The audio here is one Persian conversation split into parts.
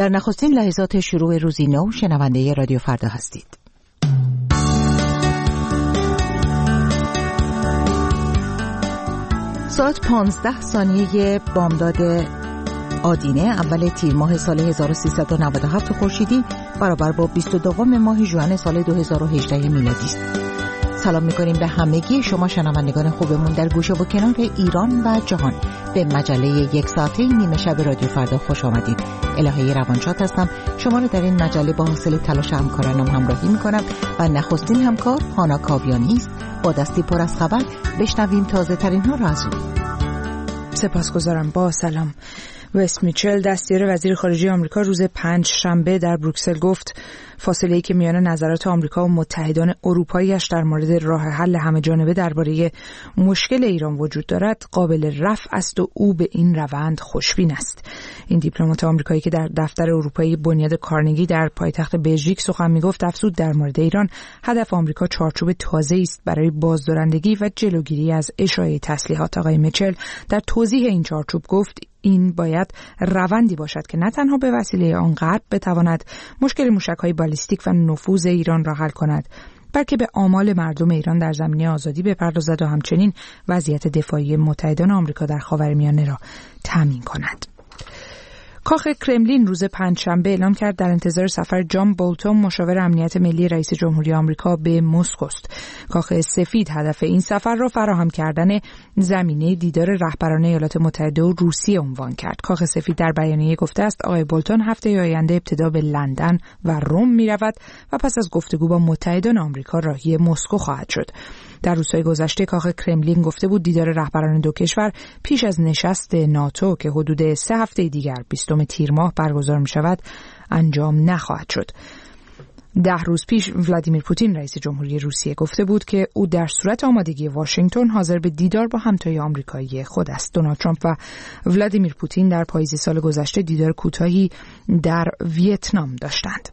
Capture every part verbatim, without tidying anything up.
در نخستین لحظات شروع روزی نو شنونده رادیو فردا هستید. ساعت پانزده ثانیه بامداد آدینه اول تیر ماه سال هزار و سیصد و نود و هفت خورشیدی برابر با بیست و دو ماه ژوئن سال دو هزار و هجده میلادی است. سلام می‌کنیم به همگی شما شنوندگان خوبمون در گوشه و کنار ایران و جهان. به مجله یک ساعته نیمه شب رادیو فردا خوش آمدید. الهه روانشاد هستم. شما رو در این مجله با حاصل تلاش همکارانم همراهی می‌کنم و نخستین همکار هانا کاویانی است. با دستی پر از خبر بشنویم تازه ترین ها را از او. سپاسگزارم. با سلام. وست میچل دستیار وزیر خارجه آمریکا روز پنج شنبه در بروکسل گفت فاصله‌ای که میان نظرات آمریکا و متحدان اروپایی‌اش در مورد راه حل همه‌جانبه درباره مشکل ایران وجود دارد قابل رفع است و او به این روند خوشبین است. این دیپلمات آمریکایی که در دفتر اروپایی بنیاد کارنگی در پایتخت بلژیک سخن میگفت افزود در مورد ایران هدف آمریکا چارچوب تازه‌ای است برای بازدارندگی و جلوگیری از اشاعه تسلیحات. آقای میچل در توضیح این چارچوب گفت این باید روندی باشد که نه تنها به وسیله آن غرب بتواند مشکل موشک‌های بالیستیک و نفوذ ایران را حل کند، بلکه به آمال مردم ایران در زمینه آزادی بپردازد و همچنین وضعیت دفاعی متحدان آمریکا در خاورمیانه را تامین کند. کاخ کرملین روز پنجشنبه اعلام کرد در انتظار سفر جان بولتون مشاور امنیت ملی رئیس جمهوری آمریکا به مسکو است. کاخ سفید هدف این سفر را فراهم کردن زمینه دیدار رهبران ایالات متحده و روسیه عنوان کرد. کاخ سفید در بیانیه گفته است آقای بولتون هفته آینده ابتدا به لندن و روم می‌رود و پس از گفتگو با متحدان آمریکا راهی مسکو خواهد شد. در روزهای گذشته کاخ کرملین گفته بود دیدار رهبران دو کشور پیش از نشست ناتو که حدود سه هفته دیگر بیستم تیر ماه برگزار می شود انجام نخواهد شد. ده روز پیش ولادیمیر پوتین رئیس جمهوری روسیه گفته بود که او در صورت آمادگی واشنگتن حاضر به دیدار با همتای آمریکایی خود است. دونالد ترامپ و ولادیمیر پوتین در پاییز سال گذشته دیدار کوتاهی در ویتنام داشتند.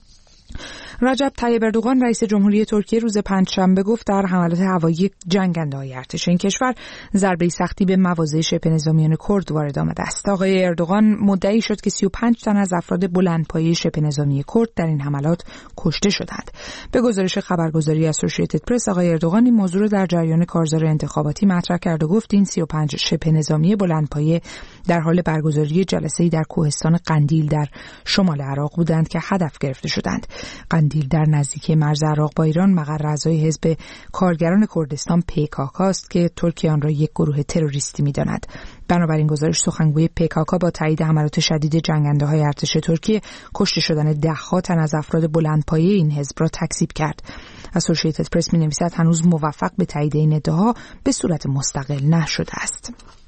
رجب طیب اردوغان رئیس جمهوری ترکیه روز پنجشنبه گفت در حملات هوایی جنگنده‌های ارتش این کشور ضربه سختی به مواضع شبه نظامیان کرد وارد آمده است. آقای اردوغان مدعی شد که سی و پنج تن از افراد بلندپایه شبه نظامی کرد در این حملات کشته شدند. به گزارش خبرگزاری اسوسییتد پرس آقای اردوغان این موضوع را در جریان کارزار انتخاباتی مطرح کرد و گفت این سی و پنج شبه نظامی بلندپایه در حال برگزاری جلسه‌ای در کوهستان قندیل در شمال عراق بودند که هدف گرفته شدند. قندیل در نزدیکی مرز عراق با ایران مقر اعضای حزب کارگران کردستان پیکاکا است که ترکیه آن را یک گروه تروریستی می‌داند. بنابراین گزارش سخنگوی پیکاکا با تایید حملات شدید جنگنده‌های ارتش ترکیه کشته شدن ده‌ها تن از افراد بلندپایه این حزب را تکذیب کرد. اسوسییتد پرس می‌نویسد هنوز موفق به تایید این ادعاها به صورت مستقل نشده است.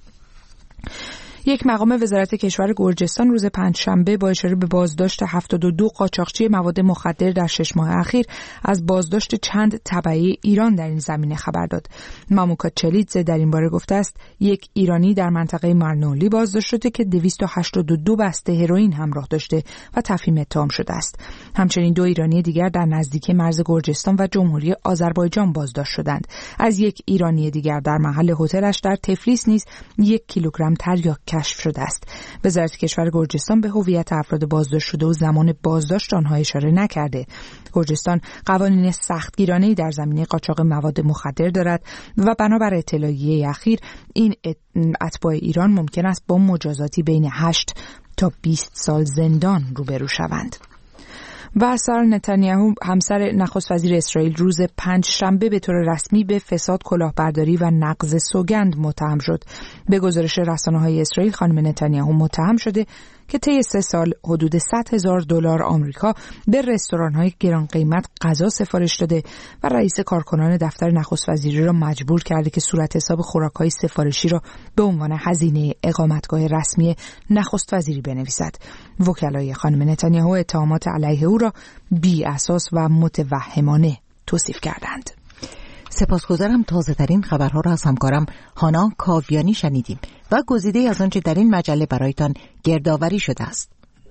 یک مقام وزارت کشور گرجستان روز پنجشنبه با اشاره به بازداشت هفتاد و دو قاچاقچی مواد مخدر در شش ماه اخیر از بازداشت چند تبعه ایران در این زمینه خبر داد. ماموکا چلیتزه در این باره گفته است یک ایرانی در منطقه مارنولی بازداشت شده که دویست و هشتاد و دو بسته هروئین همراه داشته و تفهیم اتهام شده است. همچنین دو ایرانی دیگر در نزدیکی مرز گرجستان و جمهوری آذربایجان بازداشت شدند. از یک ایرانی دیگر در محل هتلش در تفلیس نیز یک کیلوگرم تریاک کشف شده است. وزارت کشور گرجستان به هویت افراد بازداشت شده و زمان بازداشت آنها اشاره نکرده. گرجستان قوانین سختگیرانه‌ای در زمینه قاچاق مواد مخدر دارد و بنابر اطلاعیه اخیر این اتباع ایران ممکن است با مجازاتی بین هشت تا بیست سال زندان روبرو شوند. و سارا نتانیاهو همسر نخست وزیر اسرائیل روز پنج شنبه به طور رسمی به فساد کلاهبرداری و نقض سوگند متهم شد. به گزارش رسانه‌های اسرائیل خانم نتانیاهو متهم شده که طی سه سال حدود صد هزار دلار آمریکا به رستوران‌های گران قیمت غذا سفارش داده و رئیس کارکنان دفتر نخست وزیری را مجبور کرده که صورت حساب خوراک‌های سفارشی را به عنوان هزینه اقامتگاه رسمی نخست وزیری بنویسد. وکلای خانم نتانیاهو اتهامات علیه او را بی اساس و متوهمانه توصیف کردند. سپاسگزارم. تازه ترین خبرها را از همکارم هانا کاویانی شنیدیم و گزیده از آنچه در این مجله برایتان گردآوری شده است.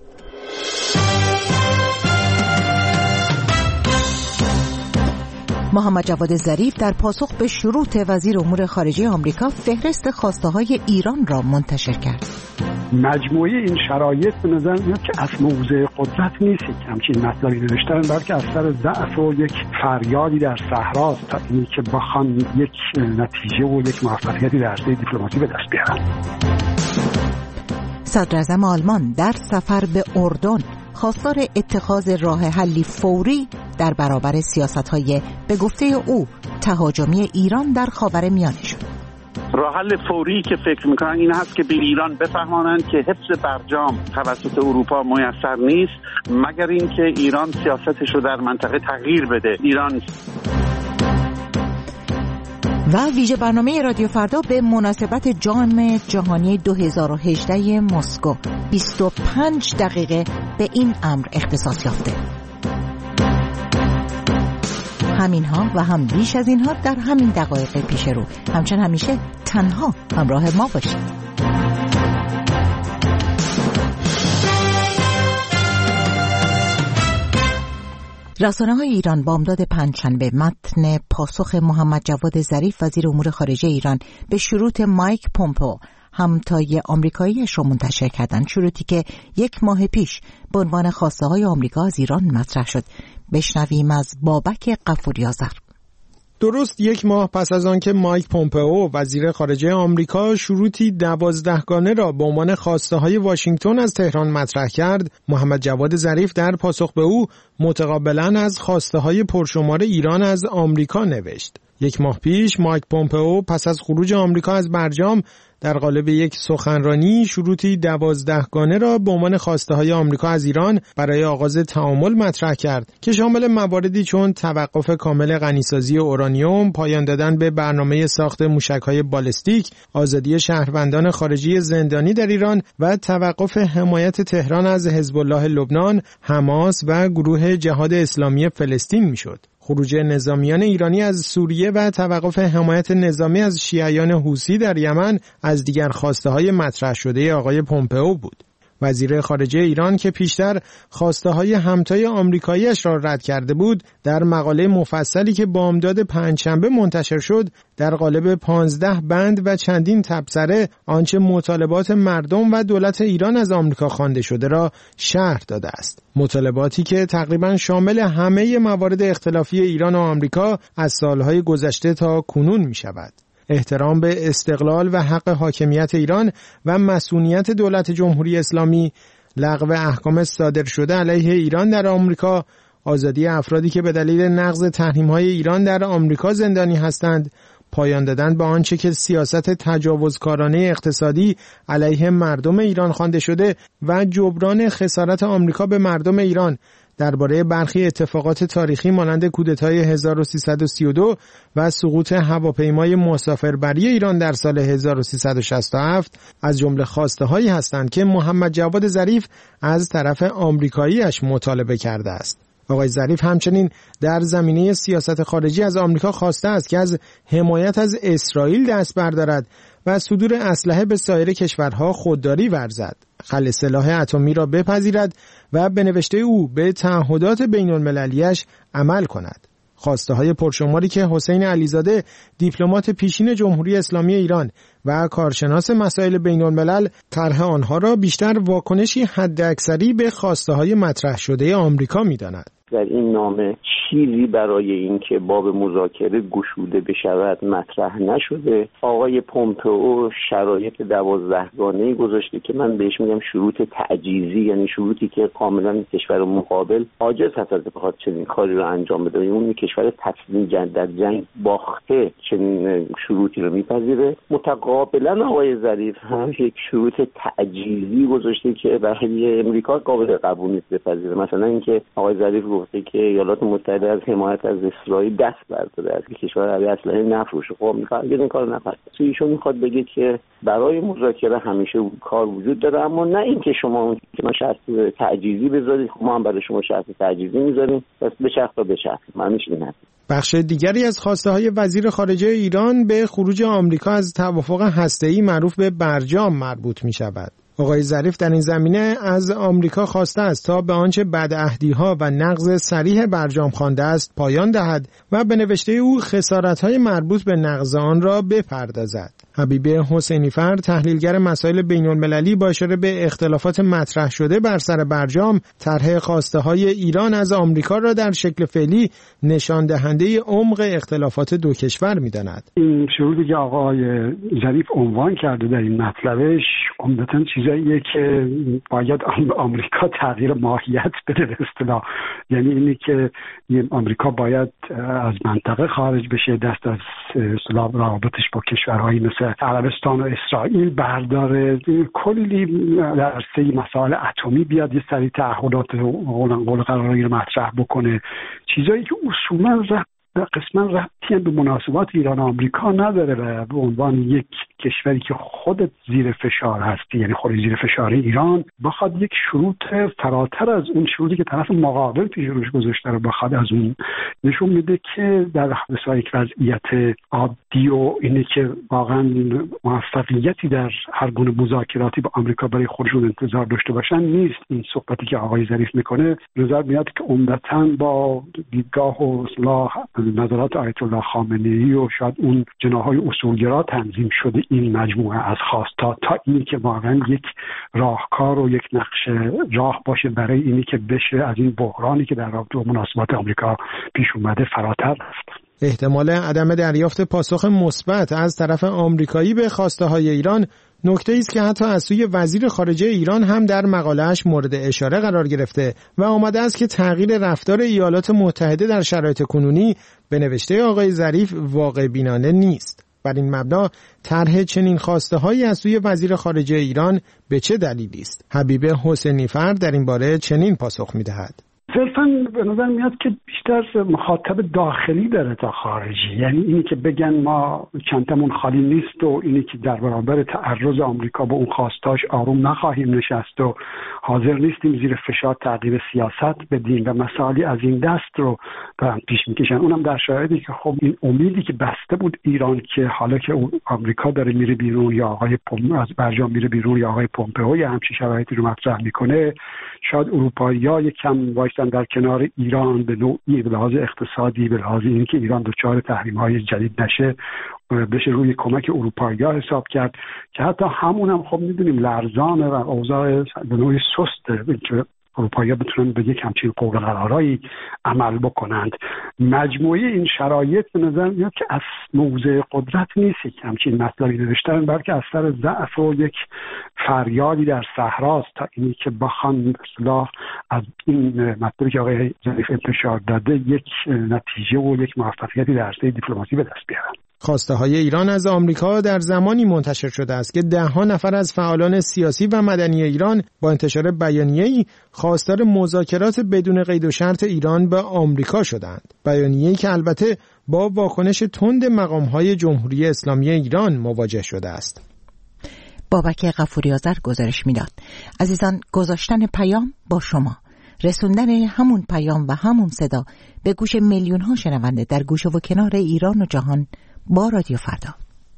محمد جواد ظریف در پاسخ به شروط وزیر امور خارجه آمریکا فهرست خواسته‌های ایران را منتشر کرد. مجموعه این شرایط به نظر میاد که از موضع قدرت نیست که همچین مطلبی نوشتن، بلکه از سر ضعف و یک فریادی در صحراست تا اینی که بخوان یک نتیجه و یک موفقیتی در عرصه دیپلماسی به دست بیارن. صدر اعظم آلمان در سفر به اردن خواستار اتخاذ راه حلی فوری در برابر سیاست‌های به گفته او تهاجمی ایران در خاورمیانه شد. راه حل فوری که فکر میکنن این هست که به ایران بفهمانند که حفظ برجام توسط اروپا میسر نیست مگر اینکه ایران سیاستش رو در منطقه تغییر بده. ایران و ویژه برنامه رادیو فردا به مناسبت جام جهانی دو هزار و هجده مسکو بیست و پنج دقیقه به این امر اختصاص یافته. همینها و هم بیش از اینها در همین دقایق پیش رو. همچنین همیشه تنها همراه ما باشید. رسانه‌های ایران بامداد پنجشنبه متن پاسخ محمد جواد ظریف وزیر امور خارجه ایران به شروط مایک پومپئو همتای آمریکایی‌اش را منتشر کردند. شروطی که یک ماه پیش به عنوان خواسته‌های آمریکا از ایران مطرح شد. بشنویم از بابک غفوری آذر. درست یک ماه پس از آنکه مایک پومپئو وزیر خارجه آمریکا شروطی دوازدهگانه را به عنوان خواسته‌های واشنگتن از تهران مطرح کرد، محمد جواد ظریف در پاسخ به او متقابلاً از خواسته‌های پرشمار ایران از آمریکا نوشت. یک ماه پیش مایک پومپئو پس از خروج آمریکا از برجام در قالب یک سخنرانی شروطی دوازدهگانه را به عنوان خواسته‌های آمریکا از ایران برای آغاز تعامل مطرح کرد که شامل مواردی چون توقف کامل غنیسازی اورانیوم، پایان دادن به برنامه ساخت موشک‌های بالستیک، آزادی شهروندان خارجی زندانی در ایران و توقف حمایت تهران از حزب الله لبنان، حماس و گروه جهاد اسلامی فلسطین میشد. خروج نظامیان ایرانی از سوریه و توقف حمایت نظامی از شیعیان حوثی در یمن از دیگر خواسته‌های مطرح شده آقای پومپئو بود. وزیر خارجه ایران که پیشتر خواسته‌های همتای آمریکایی‌اش را رد کرده بود، در مقاله مفصلی که بامداد پنجشنبه منتشر شد، در قالب پانزده بند و چندین تبصره آنچه مطالبات مردم و دولت ایران از آمریکا خوانده شده را شرح داده است. مطالباتی که تقریباً شامل همه موارد اختلافی ایران و آمریکا از سالهای گذشته تا کنون می‌شود. احترام به استقلال و حق حاکمیت ایران و مسئولیت دولت جمهوری اسلامی، لغو احکام صادر شده علیه ایران در آمریکا، آزادی افرادی که به دلیل نقض تحریم‌های ایران در آمریکا زندانی هستند، پایان دادن به آنچه که سیاست تجاوزکارانه اقتصادی علیه مردم ایران خوانده شده و جبران خسارت آمریکا به مردم ایران درباره برخی اتفاقات تاریخی مانند کودتای هزار و سیصد و سی و دو و سقوط هواپیمای مسافربری ایران در سال هزار و سیصد و شصت و هفت از جمله خواسته‌هایی هستند که محمد جواد ظریف از طرف آمریکایی‌اش مطالبه کرده است. آقای ظریف همچنین در زمینه سیاست خارجی از آمریکا خواسته است که از حمایت از اسرائیل دست بردارد و صدور اسلحه به سایر کشورها خودداری ورزد، خلع سلاح اتمی را بپذیرد و به نوشته او به تعهدات بین‌المللی‌اش عمل کند. خواسته‌های پرشماری که حسین علیزاده، دیپلمات پیشین جمهوری اسلامی ایران و کارشناس مسائل بین‌الملل، طرح آنها را بیشتر واکنشی حداکثری به خواسته‌های مطرح شده آمریکا می‌داند. در این نامه چیزی برای اینکه باب مذاکره گشوده بشود مطرح نشده. آقای پومپئو شرایط دوازدهگانه‌ای گذاشته که من بهش میگم شروط تعجیزی، یعنی شروطی که کاملا کشور مقابل عاجز هست از بخواد چنین کاری رو انجام بده. اون کشور تسلیم در جنگ باخته چنین شروطی رو میپذیره. متقابلا آقای ظریف هم یک شروط تعجیزی گذاشته که برای امریکا قابل قبول نیست بپذیره. مثلا اینکه آقای ظریف گفته که ایالات متحده از حمایت از اسرائیل دست برداره، از کشور عربی اسلحه نفروشه. خب میخواد اگه این کارو نکنه، ایشون میخواد بگه که برای مذاکره همیشه کار وجود داره، اما نه اینکه شما که ما شرط تعجیزی بذارید، ما هم برای شما شرط تعجیزی میذاریم، پس به شرط تا به شرط. معنیش این هست. بخش دیگری از خواسته‌های وزیر خارجه ایران به خروج آمریکا از توافق هسته‌ای معروف به برجام مربوط می‌شود. آقای ظریف در این زمینه از آمریکا خواسته است تا به آنچه بدعهدی‌ها و نقض صریح برجام خوانده است پایان دهد و به نوشته او خسارت‌های مربوط به نقض آن را بپردازد. حبیبه حسینیفر تحلیلگر مسائل بین‌المللی با اشاره به اختلافات مطرح شده بر سر برجام طرح خواسته‌های ایران از آمریکا را در شکل فعلی نشان دهنده عمق اختلافات دو کشور می‌داند. این شروطی که آقای ظریف عنوان کرده در این مطلبش عمدتاً چیزاییه که باید آمریکا تغییر ماهیت بده به اصطلاح، یعنی اینی که آمریکا باید از منطقه خارج بشه، دست از اصطلاح رابطش با کشورهایی مثل عربستان و اسرائیل برداره، کلی در عرصه مسائل اتمی بیاد یه سری تعهدات قول قراری رو مطرح بکنه، چیزایی که اصولاً قسما ربطی به مناسبات ایران و آمریکا نداره و به عنوان یک کشوری که خودت زیر فشار هستی، یعنی خود زیر فشار ایران، بخواد یک شروط فراتر از اون شروطی که طرف مقابل پیش روش گذاشته رو بخواد از اون، نشون میده که در مثلا یک وضعیت عادی و اینه که واقعا موفقیتی در هر گونه مذاکراتی با آمریکا برای خودشون انتظار داشته باشن نیست. این صحبتی که آقای ظریف میکنه نظر میاد که عمدتاً با دیدگاه و اصلاح نظرات آیت الله خامنه‌ای و شاید اون جناح‌های اصولگرا تنظیم شده این مجموعه از خواستا تا اینی که واقعا یک راهکار و یک نقشه راه باشه برای اینی که بشه از این بحرانی که در رابطه با مناسبات آمریکا پیش اومده فراتر رفت. احتمال عدم دریافت پاسخ مثبت از طرف آمریکایی به خواسته‌های ایران نکته‌ای است که حتی از سوی وزیر خارجه ایران هم در مقاله‌اش مورد اشاره قرار گرفته و آمده است که تغییر رفتار ایالات متحده در شرایط کنونی به نوشته آقای ظریف واقع بینانه نیست. بر این مبنا طرح چنین خواسته‌هایی از سوی وزیر خارجه ایران به چه دلیلی است؟ حبیبه حسینیفر در این باره چنین پاسخ می‌دهد: صرفاً به نظر میاد که بیشتر مخاطب داخلی داره تا خارجی، یعنی اینی که بگن ما چندمون خالی نیست و اینی که در برابر تعرض آمریکا به اون خواستاش آروم نخواهیم نشست و حاضر نیستیم زیر فشار تغییر سیاست بدیم و مسائلی از این دست رو برام پیش میکشن. اونم در شرایطی که خب این امیدی که بسته بود ایران که حالا که آمریکا داره میره بیرون یا آقای پوم از برجام میره بیرون یا آقای پومپئو یا همچین شرایطی رو مطرح میکنه، شاید اروپایی‌ها یکم وایسن در کنار ایران به نوعی به لحاظ اقتصادی، به لحاظ اینکه ایران دچار تحریم‌های جدید نشه، بشه روی کمک اروپایی‌ها حساب کرد که حتی همون هم خب می‌دونیم لرزانه و اوضاع به نوعی سسته که اروپایی‌ها بتونن به یک همچین قول قرارایی عمل بکنند. مجموعه این شرایط به نظر میاد که از موضع قدرت نیست که همچین مطلبی نوشتن، بلکه از سر ضعف و یک فریادی در صحراست تا اینی که بخوان اصلاح از این مطلبی که آقای ظریف انتشار داده یک نتیجه و یک موفقیتی در عرصه دیپلماسی به دست بیارن. خواسته های ایران از آمریکا در زمانی منتشر شده است که ده ها نفر از فعالان سیاسی و مدنی ایران با انتشار بیانیه‌ای خواستار مذاکرات بدون قید و شرط ایران با آمریکا شدند. بیانیه‌ای که البته با واکنش تند مقام‌های جمهوری اسلامی ایران مواجه شده است. بابک غفوری آذر گزارش می‌داد. عزیزان، گذاشتن پیام با شما، رسوندن همون پیام و همون صدا به گوش میلیون‌ها شنونده در گوشه و کنار ایران و جهان با رادیو فردا.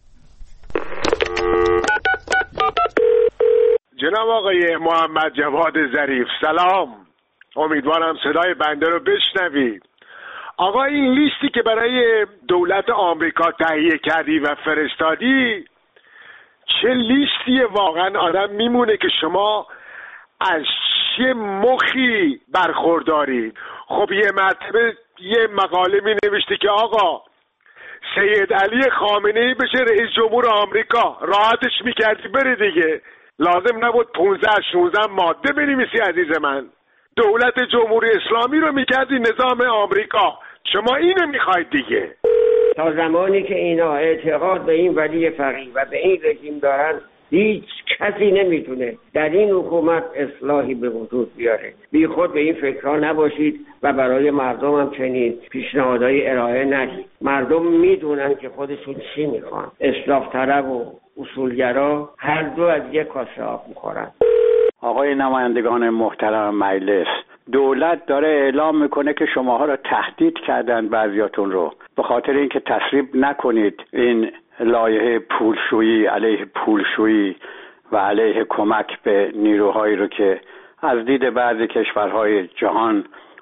جناب آقای محمد جواد ظریف، سلام. امیدوارم صدای بنده رو بشنوید. آقا، این لیستی که برای دولت آمریکا تهیه کردی و فرستادی چه لیستیه؟ واقعا آدم میمونه که شما از چه مخی برخوردارید. خب یه مرتبه یه مقاله می نوشته که آقا سید علی خامنه‌ای بشه رئیس جمهور آمریکا، راحتش میکردی بره دیگه، لازم نبود پانزده شانزده ماده بنویسی عزیز من. دولت جمهوری اسلامی رو میکردی نظام آمریکا، شما اینو میخواید دیگه. تا زمانی که اینا اعتقاد به این ولی فقیه و به این رژیم دارن، هیچ کسی نمیتونه در این حکومت اصلاحی به وجود بیاره. بی خود به این فکرها نباشید و برای مردم هم چنین پیشنهادهای ارائه ندید. مردم میدونن که خودشون چی میخوان. اصلاح طلب و اصولگرا هر دو از یک کاسه آب میخورن. آقای نمایندگان محترم مجلس، دولت داره اعلام میکنه که شماها را تهدید کردن بعضیاتون رو به خاطر اینکه تصویب نکنید این لایحه پولشویی علیه پولشویی و علیه کمک به نیروهایی رو که از دید بعضی کشورهای جهان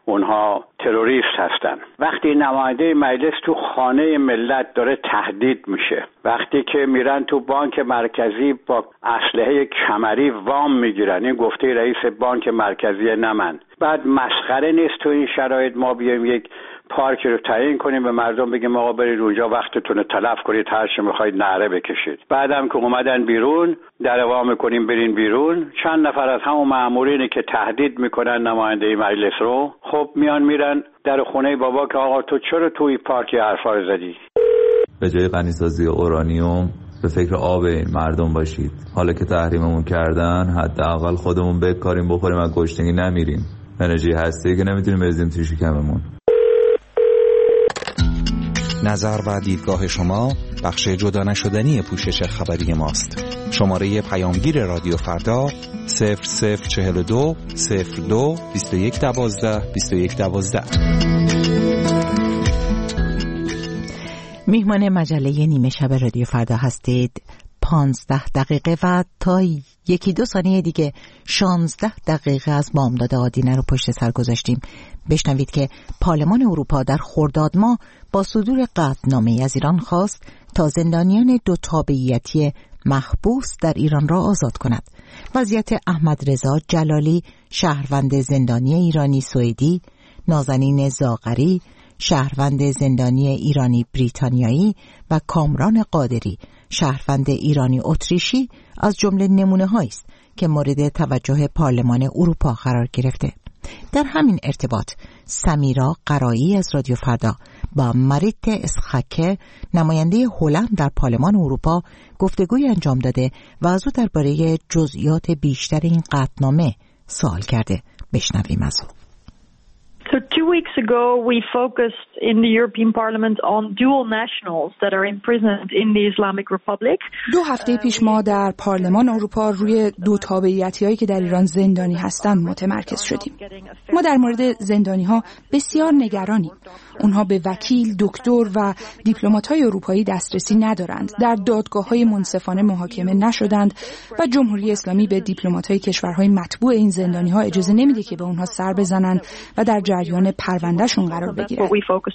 اونها تروریست هستن. وقتی نماینده مجلس تو خانه ملت داره تهدید میشه، وقتی که میرن تو بانک مرکزی با اسلحه کمری وام میگیرن، این گفته رئیس بانک مرکزی نه من، بعد مسخره نیست تو این شرایط ما بیایم یک پارکی رو تعیین کنیم به مردم بگیم آقا برید اونجا وقتتون رو تلف کنید، هر چی میخواید نعره بکشید. بعدم که اومدن بیرون در وا میکنیم برین بیرون، چند نفر از همون مامورینی که تهدید میکنن نماینده مجلس رو خب میان میرن در خونه بابا که آقا تو چرا توی پارکی حرفا رو زدی؟ به جای غنیسازی اورانیوم به فکر آب این مردم باشید. حالا که تحریممون کردن حداقل خودمون بکاریم بخوریم و گشنگی نمیریم. انرژی هسته‌ای که نمیتونیم بریزیم تو شکممون. نظر و دیدگاه شما بخش جدا نشدنی پوشش خبری ماست. شماره پیامگیر رادیو فردا صفر صفر چهل و دو صفر دو بیست و یک دوازده بیست و یک دوازده. میهمان مجله نیمه شب رادیو فردا هستید. پانزده دقیقه و تا یکی دو ثانیه دیگه شانزده دقیقه از بامداد آدینه رو پشت سر گذاشتیم. بشنوید که پارلمان اروپا در خرداد ماه با صدور قطعنامه‌ای از ایران خواست تا زندانیان دو تابعیتی محبوس در ایران را آزاد کند. وضعیت احمد رضا جلالی شهروند زندانی ایرانی سوئدی، نازنین زاغری شهروند زندانی ایرانی بریتانیایی و کامران قادری شهروند ایرانی اتریشی از جمله نمونه‌هایی است که مورد توجه پارلمان اروپا قرار گرفته. در همین ارتباط سمیرا قرایی از رادیو فردا با مریت اسخاکه نماینده هلند در پارلمان اروپا گفتگوی انجام داده و از او درباره جزئیات بیشتر این قطعنامه سوال کرده. بشنویم از او. So two weeks ago we focused in the European Parliament on dual nationals that are imprisoned in the Islamic Republic. دو هفته پیش ما در پارلمان اروپا روی دو تابعیتی‌هایی که در ایران زندانی هستند متمرکز شدیم. ما در مورد زندانی‌ها بسیار نگرانیم. اونها به وکیل، دکتر و دیپلمات‌های اروپایی دسترسی ندارند. در دادگاه‌های منصفانه محاکمه نشدند و جمهوری اسلامی به دیپلمات‌های کشورهای متبوع این زندانی‌ها اجازه نمیده که به اونها سر بزنند و در جریان پروندهشون قرار بگیرند.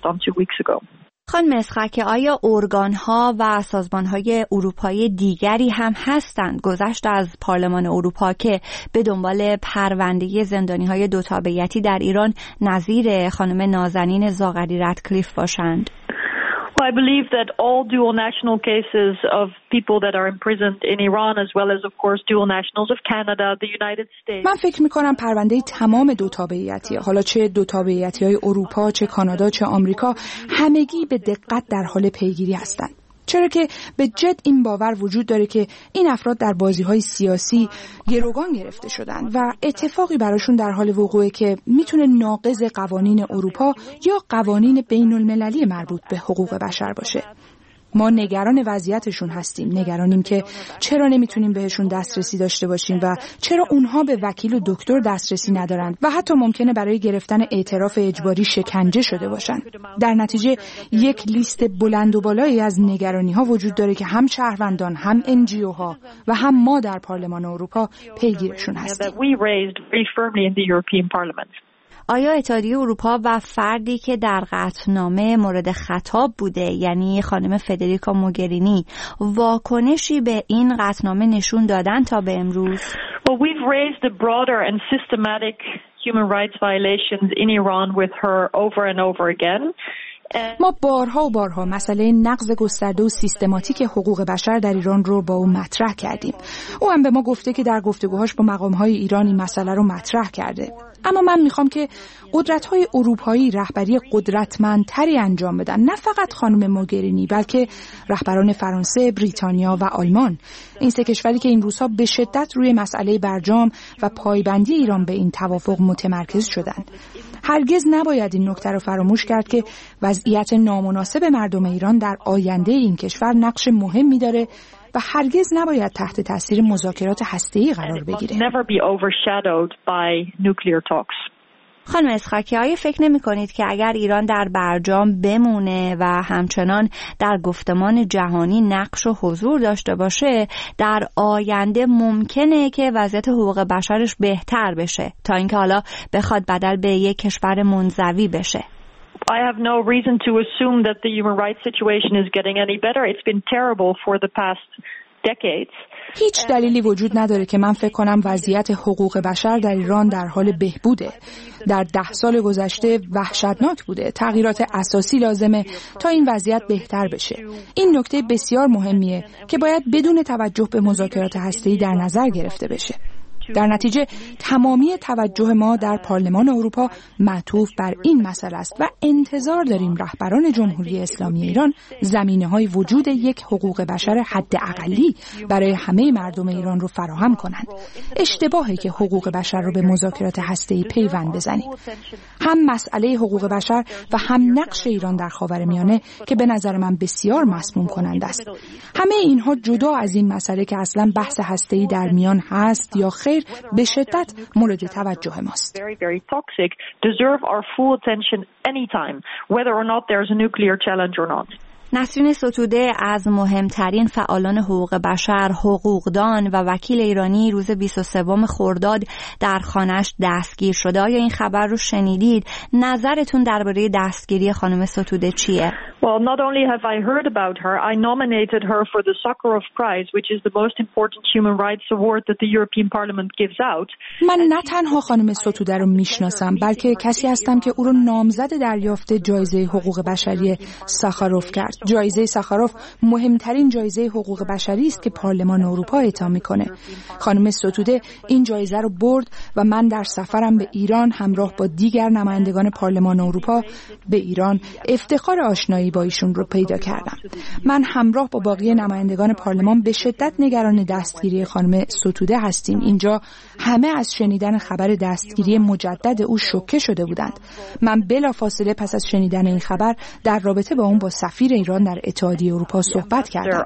خانم اسخاکه، آیا ارگان‌ها و سازمان‌های اروپایی دیگری هم هستند گذشته از پارلمان اروپا که به دنبال پرونده زندانی‌های دو تابعیتی در ایران نظیر خانم نازنین زاغری رادکلیف باشند؟ I believe that all dual national cases of people that are imprisoned in Iran as well as of course dual nationals of Canada, the United States. من فکر می‌کنم پرونده تمام دو تابعیتی، حالا چه دو تابعیتی‌های اروپا، چه کانادا، چه آمریکا، همگی به دقت در حال پیگیری هستند. چرا که به جد این باور وجود داره که این افراد در بازی‌های سیاسی گروگان گرفته شدن و اتفاقی براشون در حال وقوعه که میتونه ناقض قوانین اروپا یا قوانین بین‌المللی مربوط به حقوق بشر باشه. ما نگران وضعیتشون هستیم، نگرانیم که چرا نمیتونیم بهشون دسترسی داشته باشیم و چرا اونها به وکیل و دکتر دسترسی ندارند و حتی ممکنه برای گرفتن اعتراف اجباری شکنجه شده باشند. در نتیجه یک لیست بلند و بالایی از نگرانی‌ها وجود داره که هم شهروندان، هم انجیوها و هم ما در پارلمان اروپا پیگیرشون هستیم. آیا اتحادیه اروپا و فردی که در قطعنامه مورد خطاب بوده، یعنی خانم فدریکا موگرینی، واکنشی به این قطعنامه نشون دادن تا به امروز؟ Well, we've raised the broader and systematic human rights violations in Iran with her over and over again. ما بارها و بارها مسئله نقض گسترده و سیستماتیک حقوق بشر در ایران رو با او مطرح کردیم. او هم به ما گفته که در گفتگوهاش با مقام‌های ایران این مسئله رو مطرح کرده. اما من میخوام که قدرت‌های اروپایی رهبری قدرتمندتری انجام بدن، نه فقط خانم موگرینی بلکه رهبران فرانسه، بریتانیا و آلمان، این سه کشوری که این روزها به شدت روی مسئله برجام و پایبندی ایران به این توافق متمرکز شدند. هرگز نباید این نکته رو فراموش کرد که وضعیت نامناسب مردم ایران در آینده این کشور نقش مهمی داره و هرگز نباید تحت تاثیر مذاکرات هسته‌ای قرار بگیره. خانم اسحاقی، آیا فکر نمی کنید که اگر ایران در برجام بمونه و همچنان در گفتمان جهانی نقش و حضور داشته باشه، در آینده ممکنه که وضعیت حقوق بشرش بهتر بشه تا اینکه حالا بخواد بدل به یک کشور منزوی بشه؟ I have no reason to assume that the human rights situation is getting any better. It's been terrible for the past decades. هیچ دلیلی وجود نداره که من فکر کنم وضعیت حقوق بشر در ایران در حال بهبوده. در ده سال گذشته وحشتناک بوده. تغییرات اساسی لازمه تا این وضعیت بهتر بشه. این نکته بسیار مهمیه که باید بدون توجه به مذاکرات هسته‌ای در نظر گرفته بشه. در نتیجه تمامی توجه ما در پارلمان اروپا معطوف بر این مسئله است و انتظار داریم رهبران جمهوری اسلامی ایران زمینه‌های وجود یک حقوق بشر حداقلی برای همه مردم ایران رو فراهم کنند. اشتباهی که حقوق بشر رو به مذاکرات هسته‌ای پیوند بزنیم. هم مسئله حقوق بشر و هم نقش ایران در خاورمیانه که به نظر من بسیار مسموم کننده است. همه اینها جدا از این مسئله که اصلا بحث هسته‌ای در میان هست یا خیر به شدت مورد توجه ماست. نسرین ستوده از مهمترین فعالان حقوق بشر، حقوقدان و وکیل ایرانی روز بیست و سوم خرداد در خانه‌اش دستگیر شده. آیا این خبر رو شنیدید؟ نظرتون درباره دستگیری خانم ستوده چیه؟ Well, not only have I heard about her, I nominated her for the Sakharov Prize, which is the most important human rights award that the European Parliament gives out. من نه تنها خانم ستوده رو میشناسم، بلکه کسی هستم که او رو نامزد دریافت جایزه حقوق بشری ساخاروف کرد. جایزه ساخاروف مهمترین جایزه حقوق بشری است که پارلمان اروپا اعطا میکنه. خانم ستوده این جایزه رو برد و من در سفرم به ایران همراه با دیگر نمایندگان پارلمان اروپا به ایران افتخار آشنایی با ایشون رو پیدا کردم. من همراه با باقی نمایندگان پارلمان به شدت نگران دستگیری خانم ستوده هستیم. اینجا همه از شنیدن خبر دستگیری مجدد او شوکه شده بودند. من بلافاصله پس از شنیدن این خبر در رابطه با اون با سفیر ایران در اتحادیه اروپا صحبت کردم.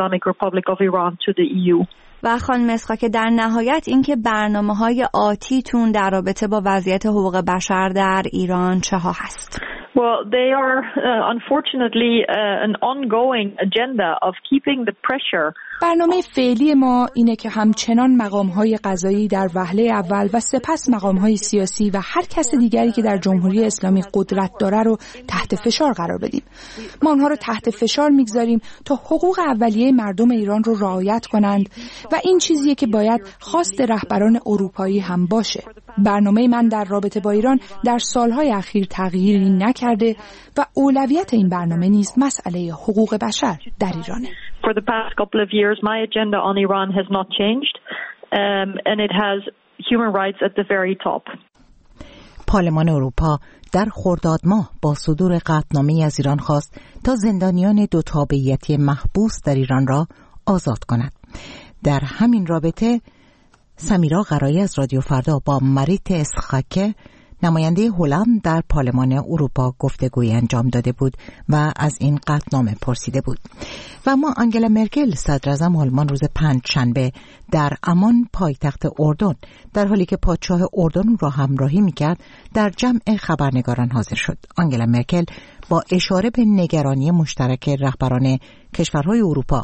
و خانم اسحاقی، در نهایت اینکه برنامه‌های آتیتون در رابطه با وضعیت حقوق بشر در ایران چه ها هست؟ Well, they are uh, unfortunately uh, an ongoing agenda of keeping the pressure. برنامه فعلی ما اینه که همچنان مقام‌های قضایی در وهله اول و سپس مقام‌های سیاسی و هر کس دیگری که در جمهوری اسلامی قدرت داره رو تحت فشار قرار بدیم. ما اونها رو تحت فشار میگذاریم تا حقوق اولیه مردم ایران رو رعایت کنند و این چیزیه که باید خواست رهبران اروپایی هم باشه. برنامه من در رابطه با ایران در سالهای اخیر تغییری نکرده و اولویت این برنامه نیز مسئله حقوق بشر در ایرانه. For the past couple of years, my agenda on Iran has not changed, um, and it has human rights at the very top. پارلمان اروپا در خرداد ماه با صدور قطعنامه‌ای از ایران خواست تا زندانیان دو تابعیتی محبوس در ایران را آزاد کند. در همین رابطه سمیرا قرایی از رادیو فردا با مریت اسخاکه نماینده هلند در پارلمان اروپا گفتگوی انجام داده بود و از این قطعنامه پرسیده بود. و اما آنگلا مرکل صدراعظم آلمان روز پنج شنبه در امان پایتخت اردن در حالی که پادشاه اردن را همراهی میکرد در جمع خبرنگاران حاضر شد. آنگلا مرکل با اشاره به نگرانی مشترک رهبران کشورهای اروپا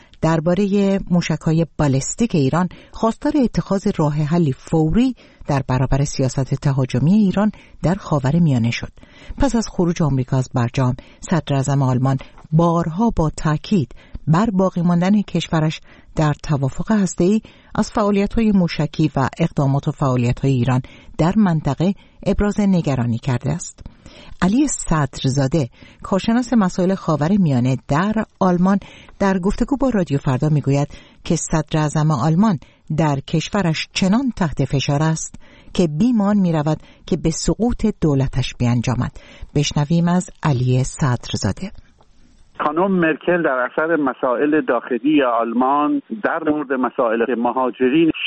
درباره موشک‌های بالستیک ایران خواستار اتخاذ راه حلی فوری در برابر سیاست تهاجمی ایران در خاورمیانه شد. پس از خروج آمریکا از برجام، صدراعظم آلمان بارها با تاکید بر باقی ماندن کشورش در توافق هسته‌ای از فعالیت‌های موشکی و اقدامات و فعالیت‌های ایران در منطقه ابراز نگرانی کرده است. علی صدرزاده، کارشناس مسائل خاورمیانه در آلمان، در گفتگو با رادیو فردا میگوید که صدراعظم آلمان در کشورش چنان تحت فشار است که بیمان میرود که به سقوط دولتش بیانجامد. بشنویم از علی صدرزاده. خانم مرکل در اثر مسائل داخلی آلمان در مورد مسائل مهاجرین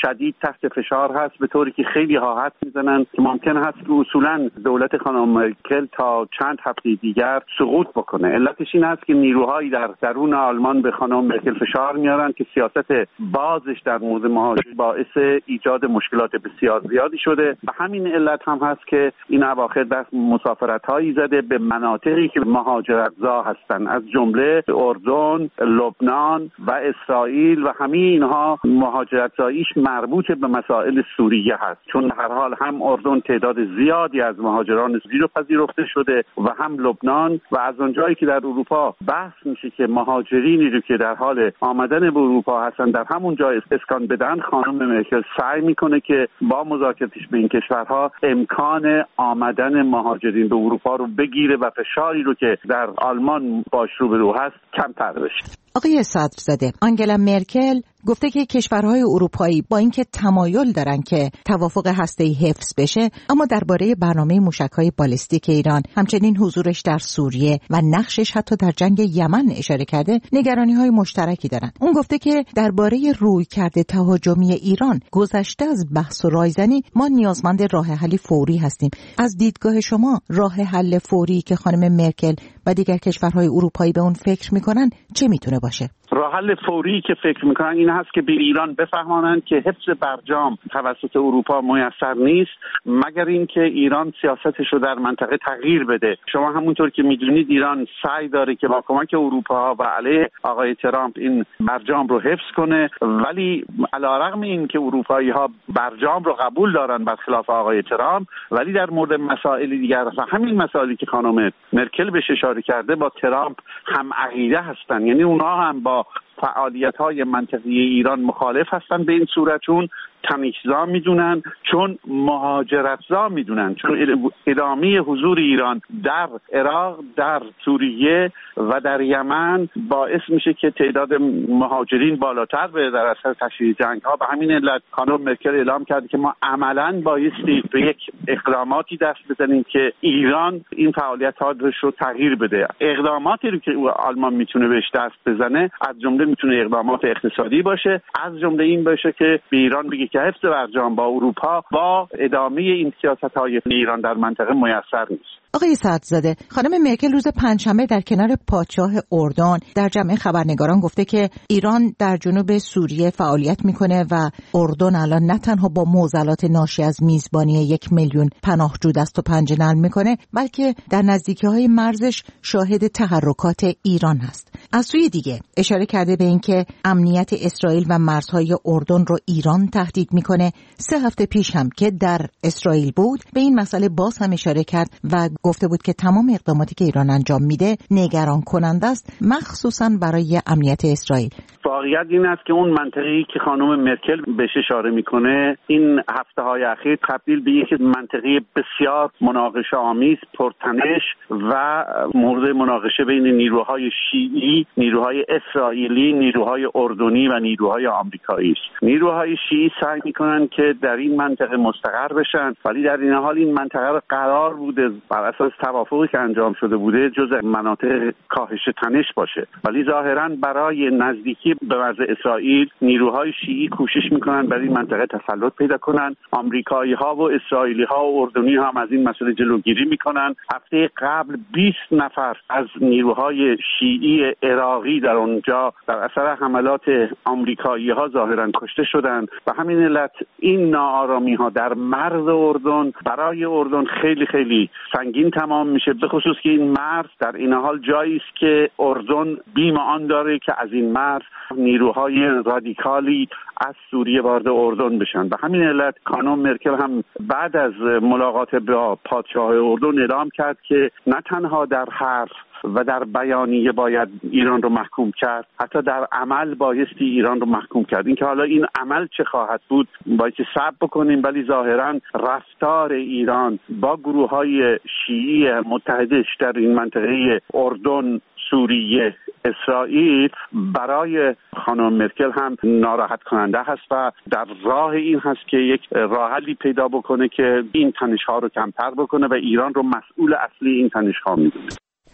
شدید تحت فشار هست، به طوری که خیلی ها حدس میزنن که ممکن هست که اصولا دولت خانم مرکل تا چند هفته دیگر سقوط بکنه. علتش این است که نیروهایی در درون آلمان به خانم مرکل فشار میارن که سیاست بازش در مورد مهاجرت باعث ایجاد مشکلات بسیار زیادی شده و همین علت هم هست که این اواخر دست مسافرت‌هایی زده به مناطقی که مهاجرت‌زا هستند، از جمله اردن، لبنان و اسرائیل، و همه اینها مهاجرت‌زاییش مربوط به مسائل سوریه هست، چون هر حال هم اردن تعداد زیادی از مهاجران زیر پذیرفته شده و هم لبنان، و از اونجایی که در اروپا بحث میشه که مهاجرینی رو که در حال آمدن به اروپا هستن در همون جا اسکان بدن، خانم مرکل سعی میکنه که با مذاکراتش به این کشورها امکان آمدن مهاجرین به اروپا رو بگیره و فشاری رو که در آلمان باش روبرو هست کمتر بشه. آقای صدرزاده، آنگلا مرکل گفته که کشورهای اروپایی با اینکه تمایل دارن که توافق هسته‌ای حفظ بشه، اما درباره برنامه موشک‌های بالستیک ایران، همچنین حضورش در سوریه و نقشش حتی در جنگ یمن اشاره کرده، نگرانی‌های مشترکی دارن. اون گفته که درباره رویکرد تهاجمی ایران گذشته از بحث و رایزنی، ما نیازمند راه حلی فوری هستیم. از دیدگاه شما راه حل فوری که خانم مرکل و دیگر کشورهای اروپایی به اون فکر میکنن چه میتونه باشه؟ راه حل فوری که فکر میکنن این هست که به ایران بفهمانند که حفظ برجام توسط اروپا میسر نیست مگر اینکه ایران سیاستش رو در منطقه تغییر بده. شما همونطور که میدونید ایران سعی داره که با کمک اروپا و علیه آقای ترامپ این برجام رو حفظ کنه، ولی علیرغم این که اروپایی ها برجام رو قبول دارن برخلاف آقای ترامپ، ولی در مورد مسائل دیگر و همین مسائلی که خانم مرکل بهش اشاره کرده با ترامپ هم عقیده هستن، یعنی اونها هم با فعالیت‌های منطقی ایران مخالف هستن به این صورت، چون تمیزا میدونن، چون مهاجرتزا میدونن، چون ادامه حضور ایران در عراق، در سوریه و در یمن باعث میشه که تعداد مهاجرین بالاتر بره در اثر تشدید جنگ‌ها. به همین علت خانم مرکل اعلام کرده که ما عملاً بایستی به یک اقداماتی دست بزنیم که ایران این فعالیت‌ها رو تغییر بده. اقداماتی رو که آلمان میتونه بهش دست بزنه از جمله میتونه اقدامات اقتصادی باشه، از جمله این باشه که به ایران بگه که حفظ برجام با اروپا با ادامه این سیاست‌های ایران در منطقه میسر نیست. آقای صدرزاده، خانم مرکل روز پنجشنبه در کنار پادشاه اردن در جمع خبرنگاران گفته که ایران در جنوب سوریه فعالیت میکنه و اردن الان نه تنها با معضلات ناشی از میزبانی یک میلیون پناهجو دست و پنجه نرم میکنه، بلکه در نزدیکی‌های مرزش شاهد تحرکات ایران هست. از سوی دیگه اشاره کرده به اینکه امنیت اسرائیل و مرزهای اردن رو ایران تهدید میکنه. سه هفته پیش هم که در اسرائیل بود به این مسئله باز هم اشاره کرد و گفته بود که تمام اقداماتی که ایران انجام میده نگران کننده است، مخصوصا برای امنیت اسرائیل. واقعیت این است که اون منطقه‌ای که خانم مرکل بهش اشاره میکنه این هفته‌های اخیر تبدیل به یک منطقه بسیار مناقشه آمیز، پرتنش و مورد مناقشه بین نیروهای شیعی، نیروهای اسرائیلی، نیروهای اردنی و نیروهای آمریکایی است. نیروهای شیعی سعی میکنن که در این منطقه مستقر بشن، ولی در این حال این منطقه رو قرار بوده بر اساس توافقی که انجام شده بوده جزء مناطق کاهش تنش باشه، ولی ظاهراً برای نزدیکی به مرز اسرائیل نیروهای شیعی کوشش میکنن برای این منطقه تسلط پیدا کنن. آمریکایی ها و اسرائیلی ها و اردنی هم از این مسئله جلوگیری میکنن. هفته قبل بیست نفر از نیروهای شیعی عراقی در اونجا در اثر حملات آمریکایی ها ظاهراً کشته شدند و همین علت این ناآرامی ها در مرز اردن برای اردن خیلی خیلی سنگین تمام میشه، به خصوص که این مرز در این حال جایی است که اردن بیم آن داره که از این مرز نیروهای رادیکالی از سوریه وارد اردن بشن. به همین علت خانم مرکل هم بعد از ملاقات با پادشاه اردن اعلام کرد که نه تنها در حرف و در بیانیه باید ایران رو محکوم کرد، حتی در عمل بایستی ایران رو محکوم کرد. اینکه حالا این عمل چه خواهد بود باید صبر بکنیم، ولی ظاهراً رفتار ایران با گروه‌های شیعی متحدش در این منطقه اردن، سوریه، اسرائیل برای خانم مرکل هم ناراحت کننده هست و در راه این هست که یک راه حلی پیدا بکنه که این تنش‌ها رو کمتر بکنه و ایران رو مسئول اصلی این تنش‌ها می‌دونه.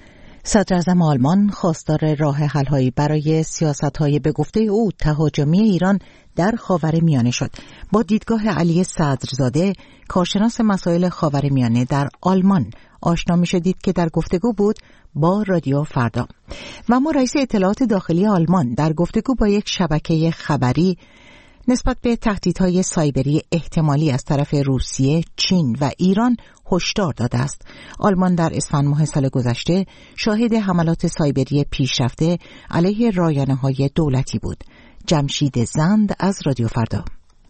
صدر اعظم آلمان خواستار راه حل‌هایی برای سیاست‌های به گفته او تهاجمی ایران در خاورمیانه شد. با دیدگاه علی صدرزاده، کارشناس مسائل خاورمیانه در آلمان آشنا می شدید که در گفتگو بود با رادیو فردا. و اما رئیس اطلاعات داخلی آلمان در گفتگو با یک شبکه خبری نسبت به تهدیدهای سایبری احتمالی از طرف روسیه، چین و ایران هشدار داده است. آلمان در اسفند ماه سال گذشته شاهد حملات سایبری پیشرفته علیه رایانه‌های دولتی بود. جمشید زند از رادیو فردا.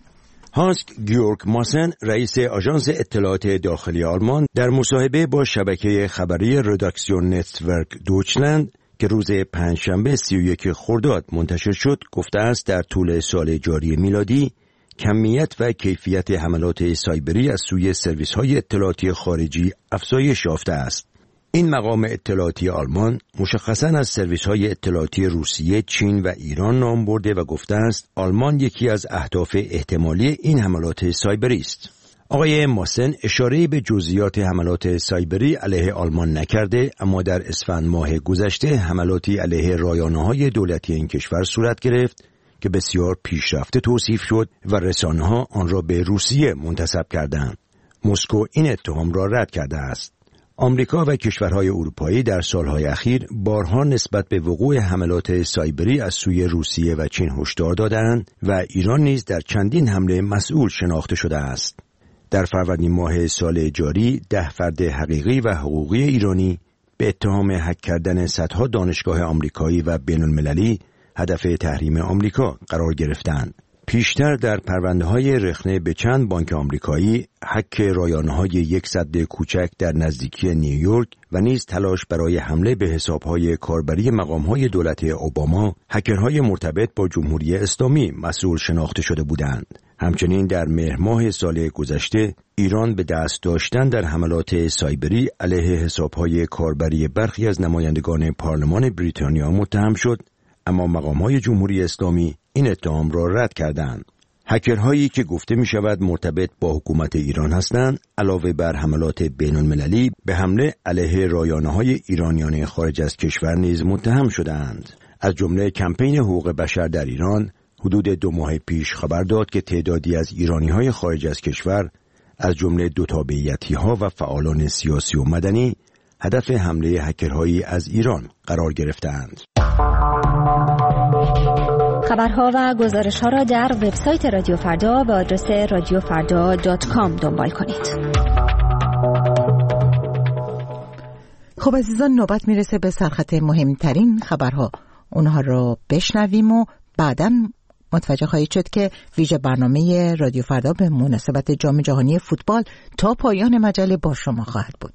هانس گیورگ ماسن، رئیس آژانس اطلاعات داخلی آلمان، در مصاحبه با شبکه خبری رداکسیون نتورک دویچلند که روز پنجشنبه سی و یک خرداد منتشر شد، گفته است در طول سال جاری میلادی کمیت و کیفیت حملات سایبری از سوی سرویس‌های اطلاعاتی خارجی افزایش یافته است. این مقام اطلاعاتی آلمان مشخصاً از سرویس‌های اطلاعاتی روسیه، چین و ایران نام برده و گفته است آلمان یکی از اهداف احتمالی این حملات سایبری است. آقای ماسن اشاره به جزئیات حملات سایبری علیه آلمان نکرده، اما در اسفند ماه گذشته حملاتی علیه رایانه‌های دولتی این کشور صورت گرفت که بسیار پیشرفته توصیف شد و رسانه‌ها آن را به روسیه منتسب کردند. مسکو این اتهام را رد کرده است. آمریکا و کشورهای اروپایی در سالهای اخیر بارها نسبت به وقوع حملات سایبری از سوی روسیه و چین هشدار دادند و ایران نیز در چندین حمله مسئول شناخته شده است. در فروردین ماه سال جاری ده فرد حقیقی و حقوقی ایرانی به اتهام هک کردن صدها دانشگاه آمریکایی و بین‌المللی هدف تحریم آمریکا قرار گرفتند. پیشتر در پرونده‌های رخنه به چند بانک آمریکایی، هک رایانه‌های یک سد کوچک در نزدیکی نیویورک و نیز تلاش برای حمله به حساب‌های کاربری مقام‌های دولت اوباما، هکرهای مرتبط با جمهوری اسلامی مسئول شناخته شده بودند. همچنین در مهر ماه سال گذشته ایران به دست داشتن در حملات سایبری علیه حساب‌های کاربری برخی از نمایندگان پارلمان بریتانیا متهم شد، اما مقام‌های جمهوری اسلامی این اتهام را رد کردند. هکرهایی که گفته می شود مرتبط با حکومت ایران هستند، علاوه بر حملات بین‌المللی به حمله علیه رایانه‌های ایرانیان خارج از کشور نیز متهم شدند. از جمله کمپین حقوق بشر در ایران حدود دو ماه پیش خبر داد که تعدادی از ایرانی‌های خارج از کشور از جمله دو تابعیتی‌ها و فعالان سیاسی و مدنی هدف حمله هکرهایی از ایران قرار گرفتند. خبرها و گزارش‌ها را در وبسایت رادیو فردا با آدرس رادیو فردا دات کام دنبال کنید. خب عزیزان، نوبت میرسه به سرخط مهمترین خبرها. اونها رو بشنویم و بعداً متوجه خواهید شد که ویژه برنامه رادیو فردا به مناسبت جام جهانی فوتبال تا پایان مجله با شما خواهد بود.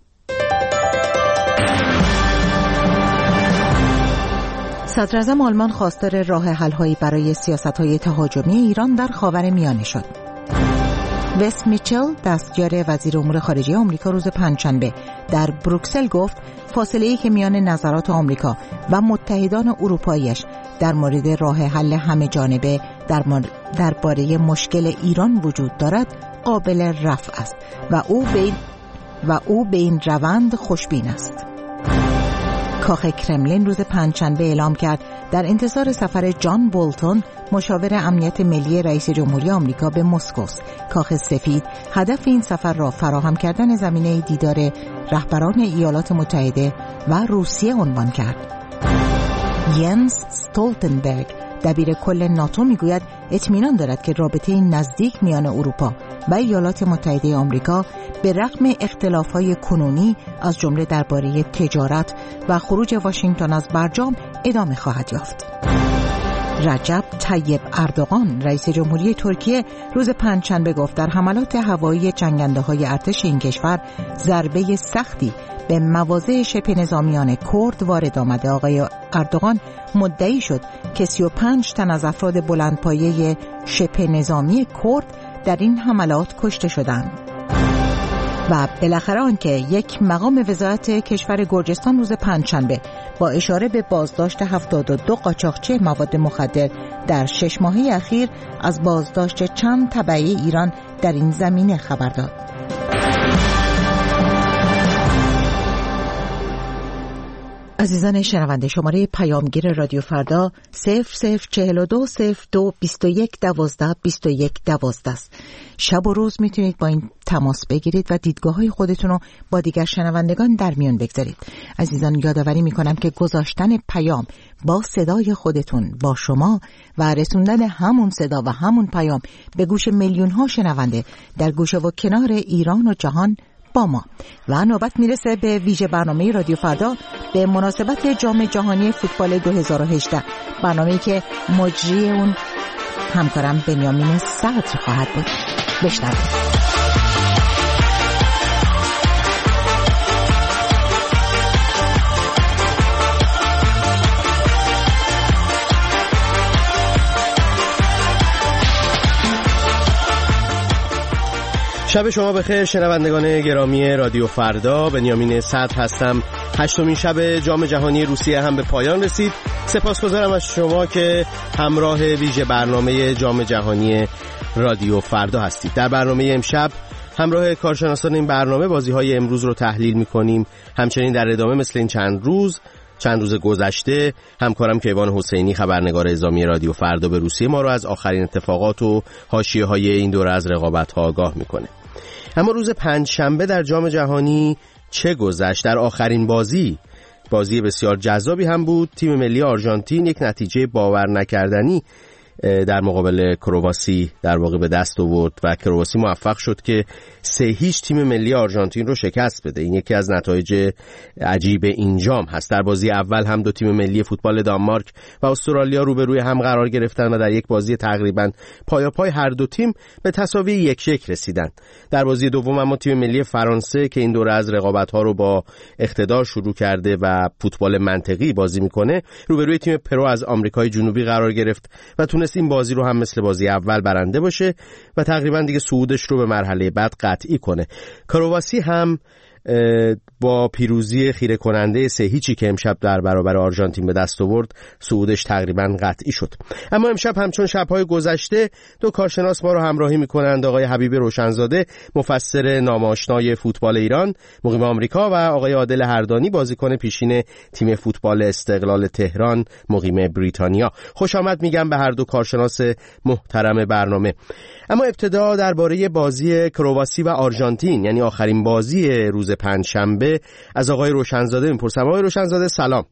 صدراعظم آلمان خواستار راه حل‌هایی برای سیاست‌های تهاجمی ایران در خاورمیانه شد. وست میچل، دستیار وزیر امور خارجه آمریکا، روز پنجشنبه در بروکسل گفت فاصله‌ای که میان نظرات آمریکا و متحدان اروپایی‌اش در مورد راه حل همه‌جانبه در درباره مشکل ایران وجود دارد قابل رفع است و او به و او به این روند خوشبین است. کاخ کرملین روز پنجشنبه اعلام کرد در انتظار سفر جان بولتون، مشاور امنیت ملی رئیس جمهوری آمریکا، به مسکو. کاخ سفید هدف این سفر را فراهم کردن زمینه دیدار رهبران ایالات متحده و روسیه عنوان کرد. ینس استولتنبرگ، دبیر کل ناتو، میگوید اطمینان دارد که رابطه نزدیک میان اروپا و ایالات متحده آمریکا به رغم اختلاف‌های کنونی از جمله درباره تجارت و خروج واشنگتن از برجام ادامه خواهد یافت. رجب طیب اردوغان، رئیس جمهوری ترکیه، روز پنجشنبه گفت در حملات هوایی جنگنده‌های ارتش این کشور ضربه سختی به مواضع شبه نظامیان کرد وارد آمده. آقای اردوغان مدعی شد که سی و پنج تن از افراد بلندپایه شبه نظامی کرد در این حملات کشته شدند. و بالاخره آنکه یک مقام وزارت کشور گرجستان روز پنجشنبه با اشاره به بازداشت هفتاد و دو قاچاقچی مواد مخدر در شش ماهه اخیر از بازداشت چند تبعه ایران در این زمینه خبر داد. عزیزان شنونده، شماره پیامگیر رادیو فردا صفر صفر چهل و دو صفر دو بیست و یک دوازده بیست و یک دوازده است. شب و روز میتونید با این تماس بگیرید و دیدگاه های خودتون رو با دیگر شنوندگان در میان بگذارید. عزیزان یادآوری میکنم که گذاشتن پیام با صدای خودتون با شما و رسوندن همون صدا و همون پیام به گوش میلیون ها شنونده در گوشه و کنار ایران و جهان با ما. و نوبت میرسه به ویژه برنامه رادیو فردا به مناسبت جام جهانی فوتبال دو هزار و هجده، برنامه‌ای که مجری اون همکارم بنیامین صدر خواهد بود. بشنوید. شب شما بخیر شنوندگان گرامی رادیو فردا، بنیامین صدر هستم. هشتمین شب جام جهانی روسیه هم به پایان رسید. سپاسگزارم از شما که همراه ویژه برنامه جام جهانی رادیو فردا هستید. در برنامه امشب همراه کارشناسان این برنامه بازی‌های امروز رو تحلیل می‌کنیم. همچنین در ادامه مثل این چند روز چند روز گذشته همکارم کیوان حسینی خبرنگار اعزامی رادیو فردا به روسیه ما رو از آخرین اتفاقات و حاشیه‌های این دوره از رقابت‌ها آگاه می‌کنه. اما روز پنجشنبه در جام جهانی چه گذشت؟ در آخرین بازی بازی بسیار جذابی هم بود. تیم ملی آرژانتین یک نتیجه باور نکردنی در مقابل کرواسی در واقع به دست آورد و کرواسی موفق شد که سه هیچ تیم ملی آرژانتین رو شکست بده. این یکی از نتایج عجیب این جام هست. در بازی اول هم دو تیم ملی فوتبال دانمارک و استرالیا روبروی هم قرار گرفتن و در یک بازی تقریبا پایاپای هر دو تیم به تساوی یک یک رسیدن. در بازی دوم اما تیم ملی فرانسه که این دوره از رقابت‌ها رو با اقتدار شروع کرده و فوتبال منطقی بازی میکنه روبروی تیم پرو از آمریکای جنوبی قرار گرفت و تونست این بازی رو هم مثل بازی اول برنده باشه و تقریبا دیگه صعودش رو به مرحله بعد قطعی کنه. کرواسی هم با پیروزی خیره کننده سه هیچی که امشب در برابر آرژانتین به دست آورد صعودش تقریبا قطعی شد. اما امشب همچون شب‌های گذشته دو کارشناس ما رو همراهی می‌کنند، آقای حبیب روشنزاده مفسر ناماشنای فوتبال ایران مقیم آمریکا و آقای عادل هردانی بازیکن پیشین تیم فوتبال استقلال تهران مقیم بریتانیا. خوش آمد میگم به هر دو کارشناس محترم برنامه. اما ابتدا درباره بازی کرواسی و آرژانتین یعنی آخرین بازی روز پنجشنبه از آقای روشنزاده میپرسم. آقای روشنزاده سلام.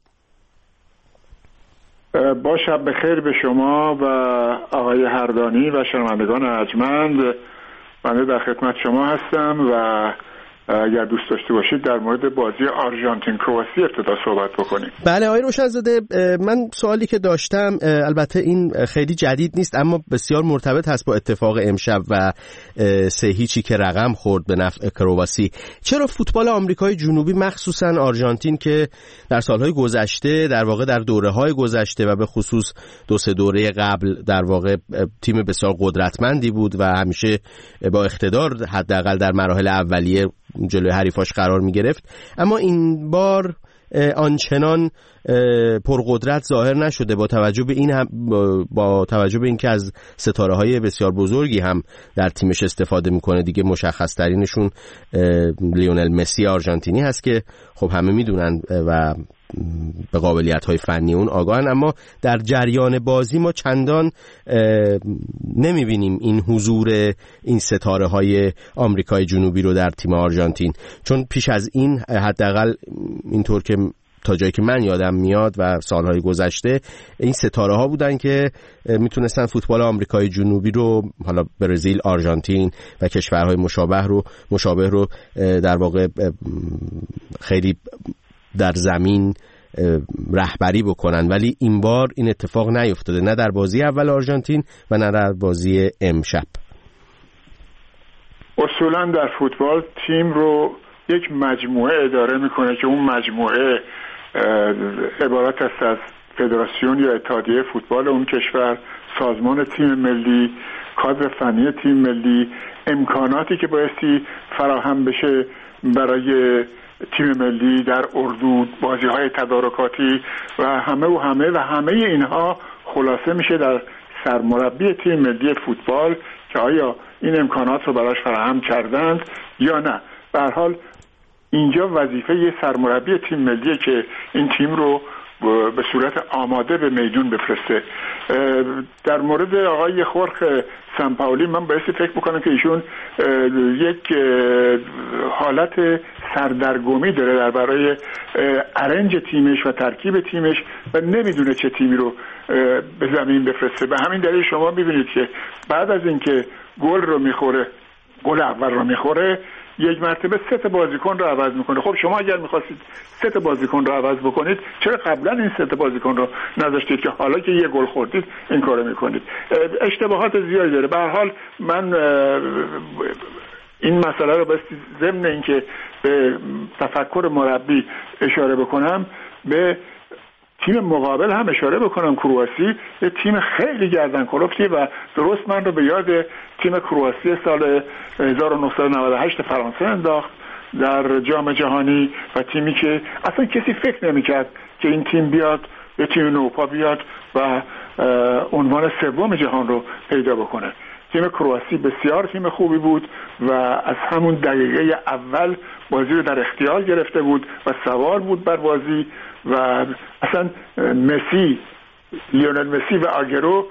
با شب بخیر به شما و آقای هردانی و شنوندگان ارجمند. من در خدمت شما هستم و اگر دوست داشته باشید در مورد بازی آرژانتین کرواسی ابتدا صحبت بکنیم. بله آقای روشنزاده، من سوالی که داشتم البته این خیلی جدید نیست اما بسیار مرتبط هست با اتفاق امشب و سه هیچی که رقم خورد به نفع کرواسی. چرا فوتبال آمریکای جنوبی مخصوصا آرژانتین که در سالهای گذشته در واقع در دوره‌های گذشته و به خصوص دو سه دوره قبل در واقع تیم بسیار قدرتمندی بود و همیشه با اقتدار حداقل در مراحل اولیه جلوی حریفاش قرار می گرفت، اما این بار آنچنان پرقدرت ظاهر نشده با توجه به این هم با توجه به اینکه از ستاره های بسیار بزرگی هم در تیمش استفاده میکنه. دیگه مشخص ترینشون لیونل مسی آرژانتینی هست که خب همه میدونن و به قابلیت های فنی اون آگاهن، اما در جریان بازی ما چندان نمیبینیم این حضور این ستاره های آمریکای جنوبی رو در تیم آرژانتین، چون پیش از این حداقل اینطور که تا جایی که من یادم میاد و سالهای گذشته این ستاره ها بودن که میتونستن فوتبال آمریکای جنوبی رو، حالا برزیل، آرژانتین و کشورهای مشابه رو مشابه رو در واقع خیلی در زمین رهبری بکنن، ولی این بار این اتفاق نیفتاده، نه در بازی اول آرژانتین و نه در بازی امشب. اصولا در فوتبال تیم رو یک مجموعه اداره میکنه که اون مجموعه عبارت است از فدراسیون یا اتحادیه فوتبال اون کشور، سازمان تیم ملی، کادر فنی تیم ملی، امکاناتی که بایستی فراهم بشه برای تیم ملی در اردو، بازی‌های تدارکاتی و همه و همه و همه اینها خلاصه میشه در سرمربی تیم ملی فوتبال که آیا این امکانات رو براش فراهم کردند یا نه. به هر حال اینجا وظیفه یه سرمربی تیم ملیه که این تیم رو به صورت آماده به میدون بفرسته. در مورد آقای خورخ سمپاولی من بایستی فکر بکنم که ایشون یک حالت سردرگمی داره در برای ارنج تیمش و ترکیب تیمش و نمیدونه چه تیمی رو به زمین بفرسته. به همین دلیل شما میبینید که بعد از اینکه گل رو میخوره، گل اول رو میخوره، یک مرتبه سه تا بازیکن رو عوض میکنه. خب شما اگر میخواستید سه تا بازیکن رو عوض بکنید، چرا قبلا این سه تا بازیکن رو نذاشتید که حالا که یه گل خوردید این کارو میکنید؟ اشتباهات زیادی داره. به هر حال من این مسئله رو بس ضمن اینکه به تفکر مربی اشاره بکنم، به تیم مقابل هم اشاره بکنم. کرواسی یه تیم خیلی گردن کلفتی و درست من رو به یاد تیم کرواسی سال هزار و نهصد و نود و هشت فرانسه انداخت در جام جهانی و تیمی که اصلا کسی فکر نمی‌کرد که این تیم بیاد، یه تیم نوپا بیاد و عنوان سوم جهان رو پیدا بکنه. تیم کرواسی بسیار تیم خوبی بود و از همون دقیقه اول بازی رو در اختیار گرفته بود و سوار بود بر بازی و اصلا مسی، لیونل مسی و آگرو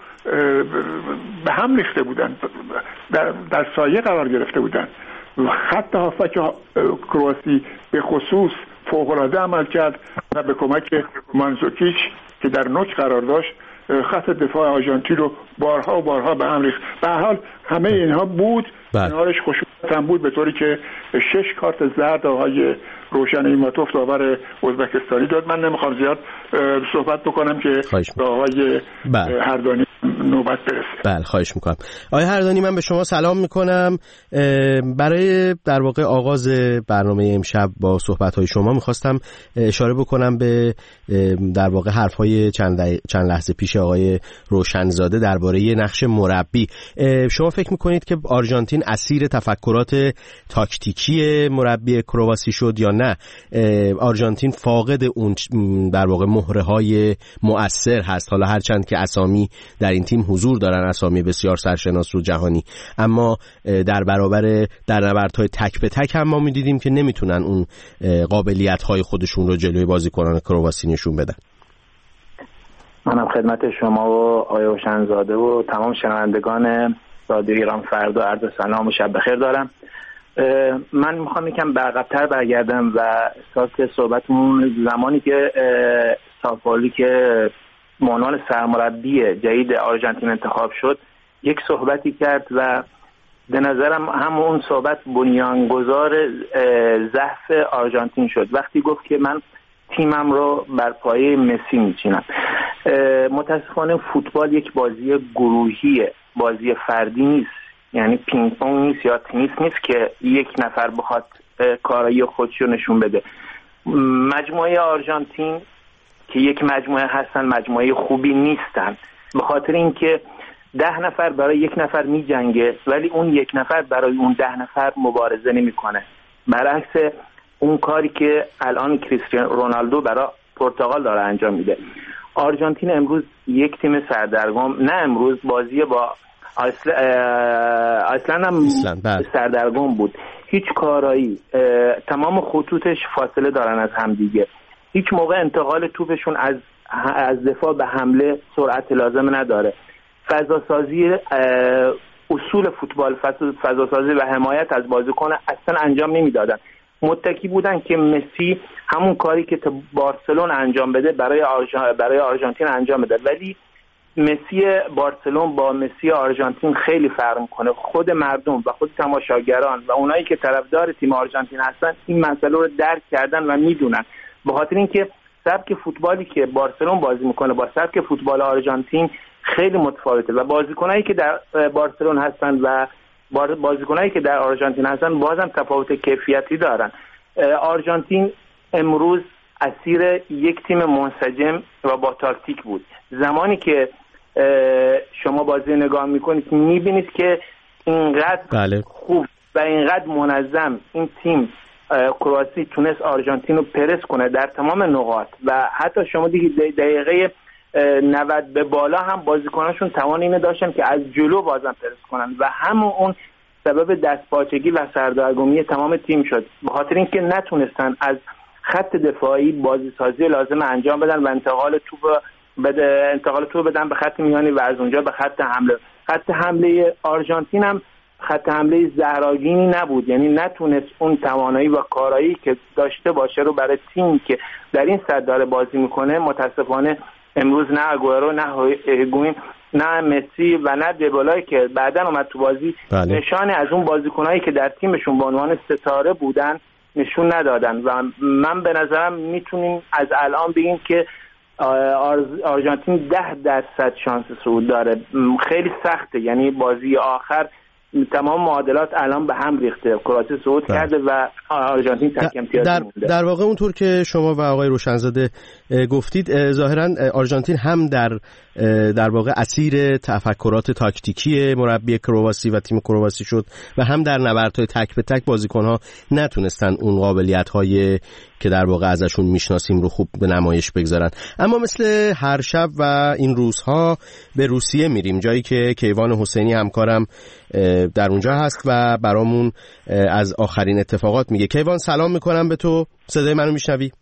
به هم ریخته بودن، در, در سایه قرار گرفته بودن. خط هافبک کرواسی به خصوص فوق‌العاده عمل کرد و به کمک مانزوکیچ که در نوک قرار داشت خط دفاع آرژانتین رو بارها و بارها به هم ریخت. به هر حال همه اینها بود، کنارش خشونت هم بود، به طوری که شش کارت زرد آقای روشن ایماتوف داور ازبکستانی داد. من نمیخوام زیاد صحبت بکنم که به آقای هردانی نوبت برسه. بله خواهش میکنم. آقای هردانی، من به شما سلام میکنم. برای در واقع آغاز برنامه امشب با صحبت‌های شما میخواستم اشاره بکنم به در واقع حرف‌های چند چند لحظه پیش آقای روشنزاده درباره نقش مربی. شما فکر میکنید که آرژانتین اسیر تفکرات تاکتیکی مربی کرواسی شد یا نه آرژانتین فاقد اون در واقع مهره‌های مؤثر هست؟ حالا هرچند که اسامی در این تیم حضور دارن، اسامی بسیار سرشناس و جهانی، اما در برابر در نبردهای تک به تک هم ما می‌دیدیم که نمیتونن اون قابلیت‌های خودشون رو جلوی بازیکنان کرواسی نشون بدن. منم خدمت شما و آقای روشنزاده و تمام شنوندگان رادیو ایران فردا عرض سلام و شب بخیر دارم. من میخوام یکم به عقب‌تر برگردم و اساس صحبتمون زمانی که سامپاولی که به عنوان سرمربی جدید آرژانتین انتخاب شد یک صحبتی کرد و به نظرم همون اون صحبت بنیانگذار ضعف آرژانتین شد. وقتی گفت که من تیمم رو بر پایه مسی میچینم. متاسفانه فوتبال یک بازی گروهیه، بازی فردی نیست، یعنی پینگ پونگ نیست یا تنیس نیست که یک نفر بخواد کارایی خودشو نشون بده. مجموعه آرژانتین که یک مجموعه هستن مجموعه خوبی نیستن، به خاطر اینکه ده نفر برای یک نفر می جنگه ولی اون یک نفر برای اون ده نفر مبارزه نمی کنه، برعکس اون کاری که الان کریستیانو رونالدو برای پرتغال داره انجام میده. آرژانتین امروز یک تیم سردرگم، نه امروز بازی با آیسل... آیسلند هم سردرگم بود، هیچ کارایی، تمام خطوطش فاصله دارن از همدیگه، هیچ موقع انتقال توپشون از از دفاع به حمله سرعت لازم نداره. فضا سازی، اصول فوتبال فضا سازی و حمایت از بازیکن اصلا انجام نمیدادن. متکی بودن که مسی همون کاری که تو بارسلون انجام بده برای آرژان... برای آرژانتین انجام بده، ولی مسی بارسلون با مسی آرژانتین خیلی فرق میکنه. خود مردم و خود تماشاگران و اونایی که طرفدار تیم آرژانتین هستن این مسئله رو درک کردن و میدونن، به خاطر اینکه سبک فوتبالی که بارسلون بازی میکنه با سبک فوتبال آرژانتین خیلی متفاوته و بازیکنایی که در بارسلون هستن و بازیکنایی که در آرژانتین هستن بازم تفاوت کیفیتی دارن. آرژانتین امروز اسیر یک تیم منسجم و با تاکتیک بود. زمانی که شما بازی نگاه میکنید میبینید که اینقدر بله. خوب و اینقدر منظم این تیم کرواسی تونست آرژانتین رو پرس کنه در تمام نقاط و حتی شما دیگه دقیقه نود به بالا هم بازیکناشون توان اینو داشتن که از جلو بازم پرس کنن و همون اون سبب دستپاچگی و سردرگمی تمام تیم شد، به خاطر اینکه نتونستن از خط دفاعی بازیسازی لازم انجام بدن و انتقال توپ بده انتقال توپ بدن به خط میانی و از اونجا به خط حمله. خط حمله آرژانتین هم خط حمله زهراگینی نبود، یعنی نتونست اون توانایی و کارایی که داشته باشه رو برای تیم که در این سطح داره بازی میکنه. متاسفانه امروز نه اگوئرو، نه هیگوین، نه مسی و نه دبالای که بعداً اومد تو بازی بله. نشانه از اون بازیکنایی که در تیمشون به عنوان ستاره بودن نشون ندادن و من به نظرم میتونیم از الان بگیم که آرژانتین ده درصد شانس صعود داره. خیلی سخته، یعنی بازی آخر تمام معادلات الان به هم ریخته، کرواسی صعود کرده و آرژانتین تک امتیاز در, مونده. در واقع اونطور که شما و آقای روشنزاده گفتید ظاهرا آرژانتین هم در در واقع اسیر تفکرات تاکتیکی مربی کرواسی و تیم کرواسی شد و هم در نبردهای تک به تک بازیکن‌ها نتونستن اون قابلیت‌های که در واقع ازشون میشناسیم رو خوب به نمایش بگذارن. اما مثل هر شب و این روزها به روسیه میریم، جایی که کیوان حسینی همکارم در اونجا هست و برامون از آخرین اتفاقات میگه. کیوان سلام میکنم به تو، صدای منو میشنوی؟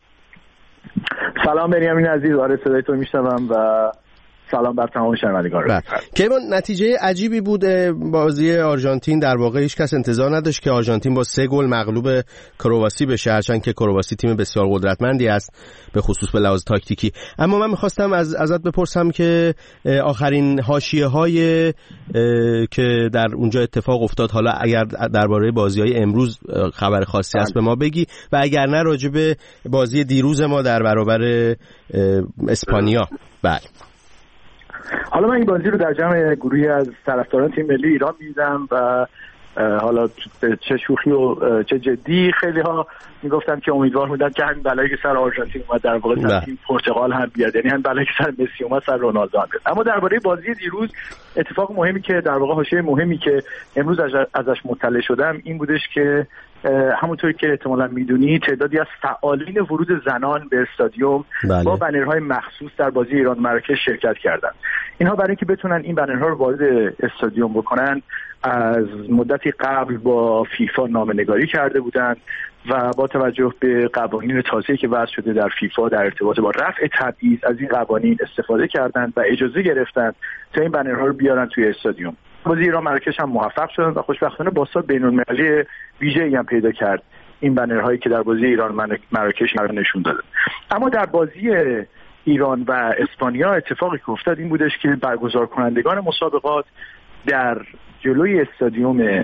سلام بنیامین عزیز، آره صدای تو میشنوم و سلام بر تمام شنوندگان. کیوان نتیجه عجیبی بود بازی آرژانتین، در واقع هیچ کس انتظار نداشت که آرژانتین با سه گل مغلوب کرواسی بشه، هرچند که کرواسی تیم بسیار قدرتمندی است به خصوص به لحاظ تاکتیکی. اما من می‌خواستم از ازت بپرسم که آخرین حاشیه‌های که در اونجا اتفاق افتاد، حالا اگر درباره بازی‌های امروز خبر خاصی هست به ما بگی و اگر نه راجع به بازی دیروز ما در برابر اسپانیا. بله. حالا من این بازی رو در جمع گروهی از طرفداران تیم ملی ایران می‌دیدم و حالا چه شوخی و چه جدی خیلی ها میگفتن که امیدوار بودن که همین بلایی که سر آرژانتین اومد در واقع سر تیم پرتغال هم بیاد، یعنی هم بلایی که سر مسی اومد سر رونالدو هم بیاد. اما درباره بازی دیروز اتفاق مهمی که در واقع حاشیه مهمی که امروز ازش مطلع شدم این بودش که همونطوری که احتمالاً میدونی تعدادی از فعالین ورود زنان به استادیوم بله. با بنرهای مخصوص در بازی ایران مراکش شرکت کردند. اینها برای اینکه بتونن این بنرها رو وارد استادیوم بکنن از مدتی قبل با فیفا نامه‌نگاری کرده بودند و با توجه به قوانین تازه‌ای که وضع شده در فیفا در ارتباط با رفع تبعیض از این قوانین استفاده کردند و اجازه گرفتند تا این بنرها رو بیارن توی استادیوم. بازی ایران مراکش هم موفق شدن و خوشبختانه باسا بین‌المللی ویژه‌ای هم پیدا کرد این بنرهایی که در بازی ایران مراکش نشون داده. اما در بازی ایران و اسپانیا اتفاقی که افتاد این بودش که برگزار کنندگان مسابقات در جلوی استادیوم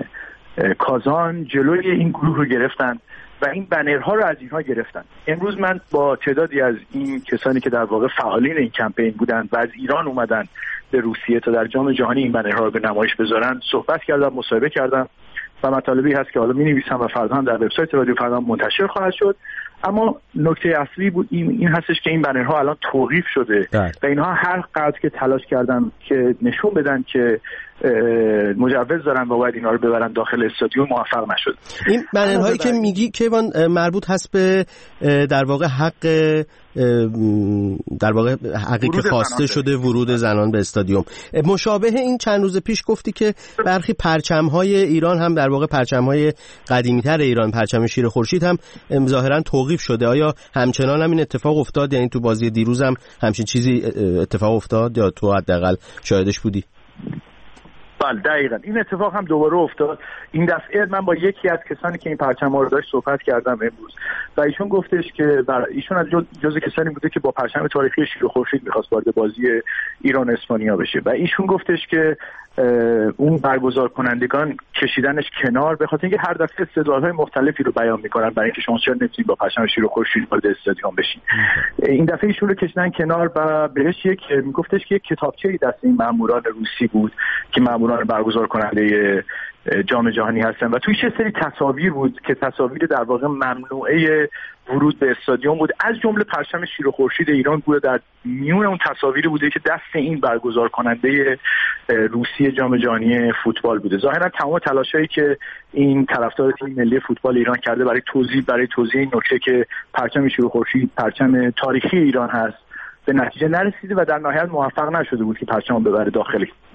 کازان جلوی این گروه رو گرفتن و این بنرها رو از اینها گرفتن. امروز من با تعدادی از این کسانی که در واقع فعالین این کمپین بودن و از ایران اومدن به روسیه تا در جام جهانی این بنرها رو به نمایش بذارن صحبت کردم، مصاحبه کردم و مطالبی هست که حالا می‌نویسم و فردا هم در وبسایت رادیو فردا منتشر خواهد شد. اما نکته اصلی بود این, این هستش که این بنرها الان توقیف شده ده. و اینها هر قدر که تلاش کردن که نشون بدن که مجوز دارن و باید اینا رو ببرن داخل استادیوم موفق نشد. این بنرهایی که میگی کیوان مربوط هست به در واقع حق در واقع حقی که خواسته شده ورود زنان به استادیوم. مشابه این چند روز پیش گفتی که برخی پرچم‌های ایران هم در واقع پرچم‌های قدیمی‌تر ایران، پرچم شیر خورشید هم ظاهراً توقیف شده. آیا همچنان هم این اتفاق افتاد؟ یعنی تو بازی دیروز هم همچین چیزی اتفاق افتاد یا تو حداقل شاهدش بودی؟ بله دقیقاً این اتفاق هم دوباره افتاد. این دفعه من با یکی از کسانی که این پرچم‌ها رو داشت صحبت کردم امروز و ایشون گفتش که ایشون از جزء کسانی بوده که با پرچم تاریخی شیر خورشید می‌خواست وارد بازی ایران اسپانیا بشه و ایشون گفتش که اون برگزار کنندگان کشیدنش کنار به خاطر اینکه هر دفعه استدلال‌های مختلفی رو بیان می‌کنن برای اینکه شما چرا نمی‌تونید با پرچم شیر خورشید وارد استادیوم بشین. این دفعه ایشون رو کشیدن کنار و بهش یک میگفتش که یک کتابچه‌ای دست این ماموران روسی بود که ماموران برگزار کننده جام جهانی هستن و تویش یه سری تصاویر بود که تصاویر در واقع ممنوعه ورود به استادیوم بود، از جمله پرچم شیر و خورشید ایران بوده. در میون اون تصاویر بوده که دست این برگزار کننده روسیه جام جهانی فوتبال بوده. ظاهرا تمام تلاشایی که این طرفدار تیم ملی فوتبال ایران کرده برای توضیح برای توضیح این نکته که پرچم شیر و خورشید پرچم تاریخی ایران هست به نتیجه نرسیده و در نهایت موفق نشده بود که پرچم ببره داخل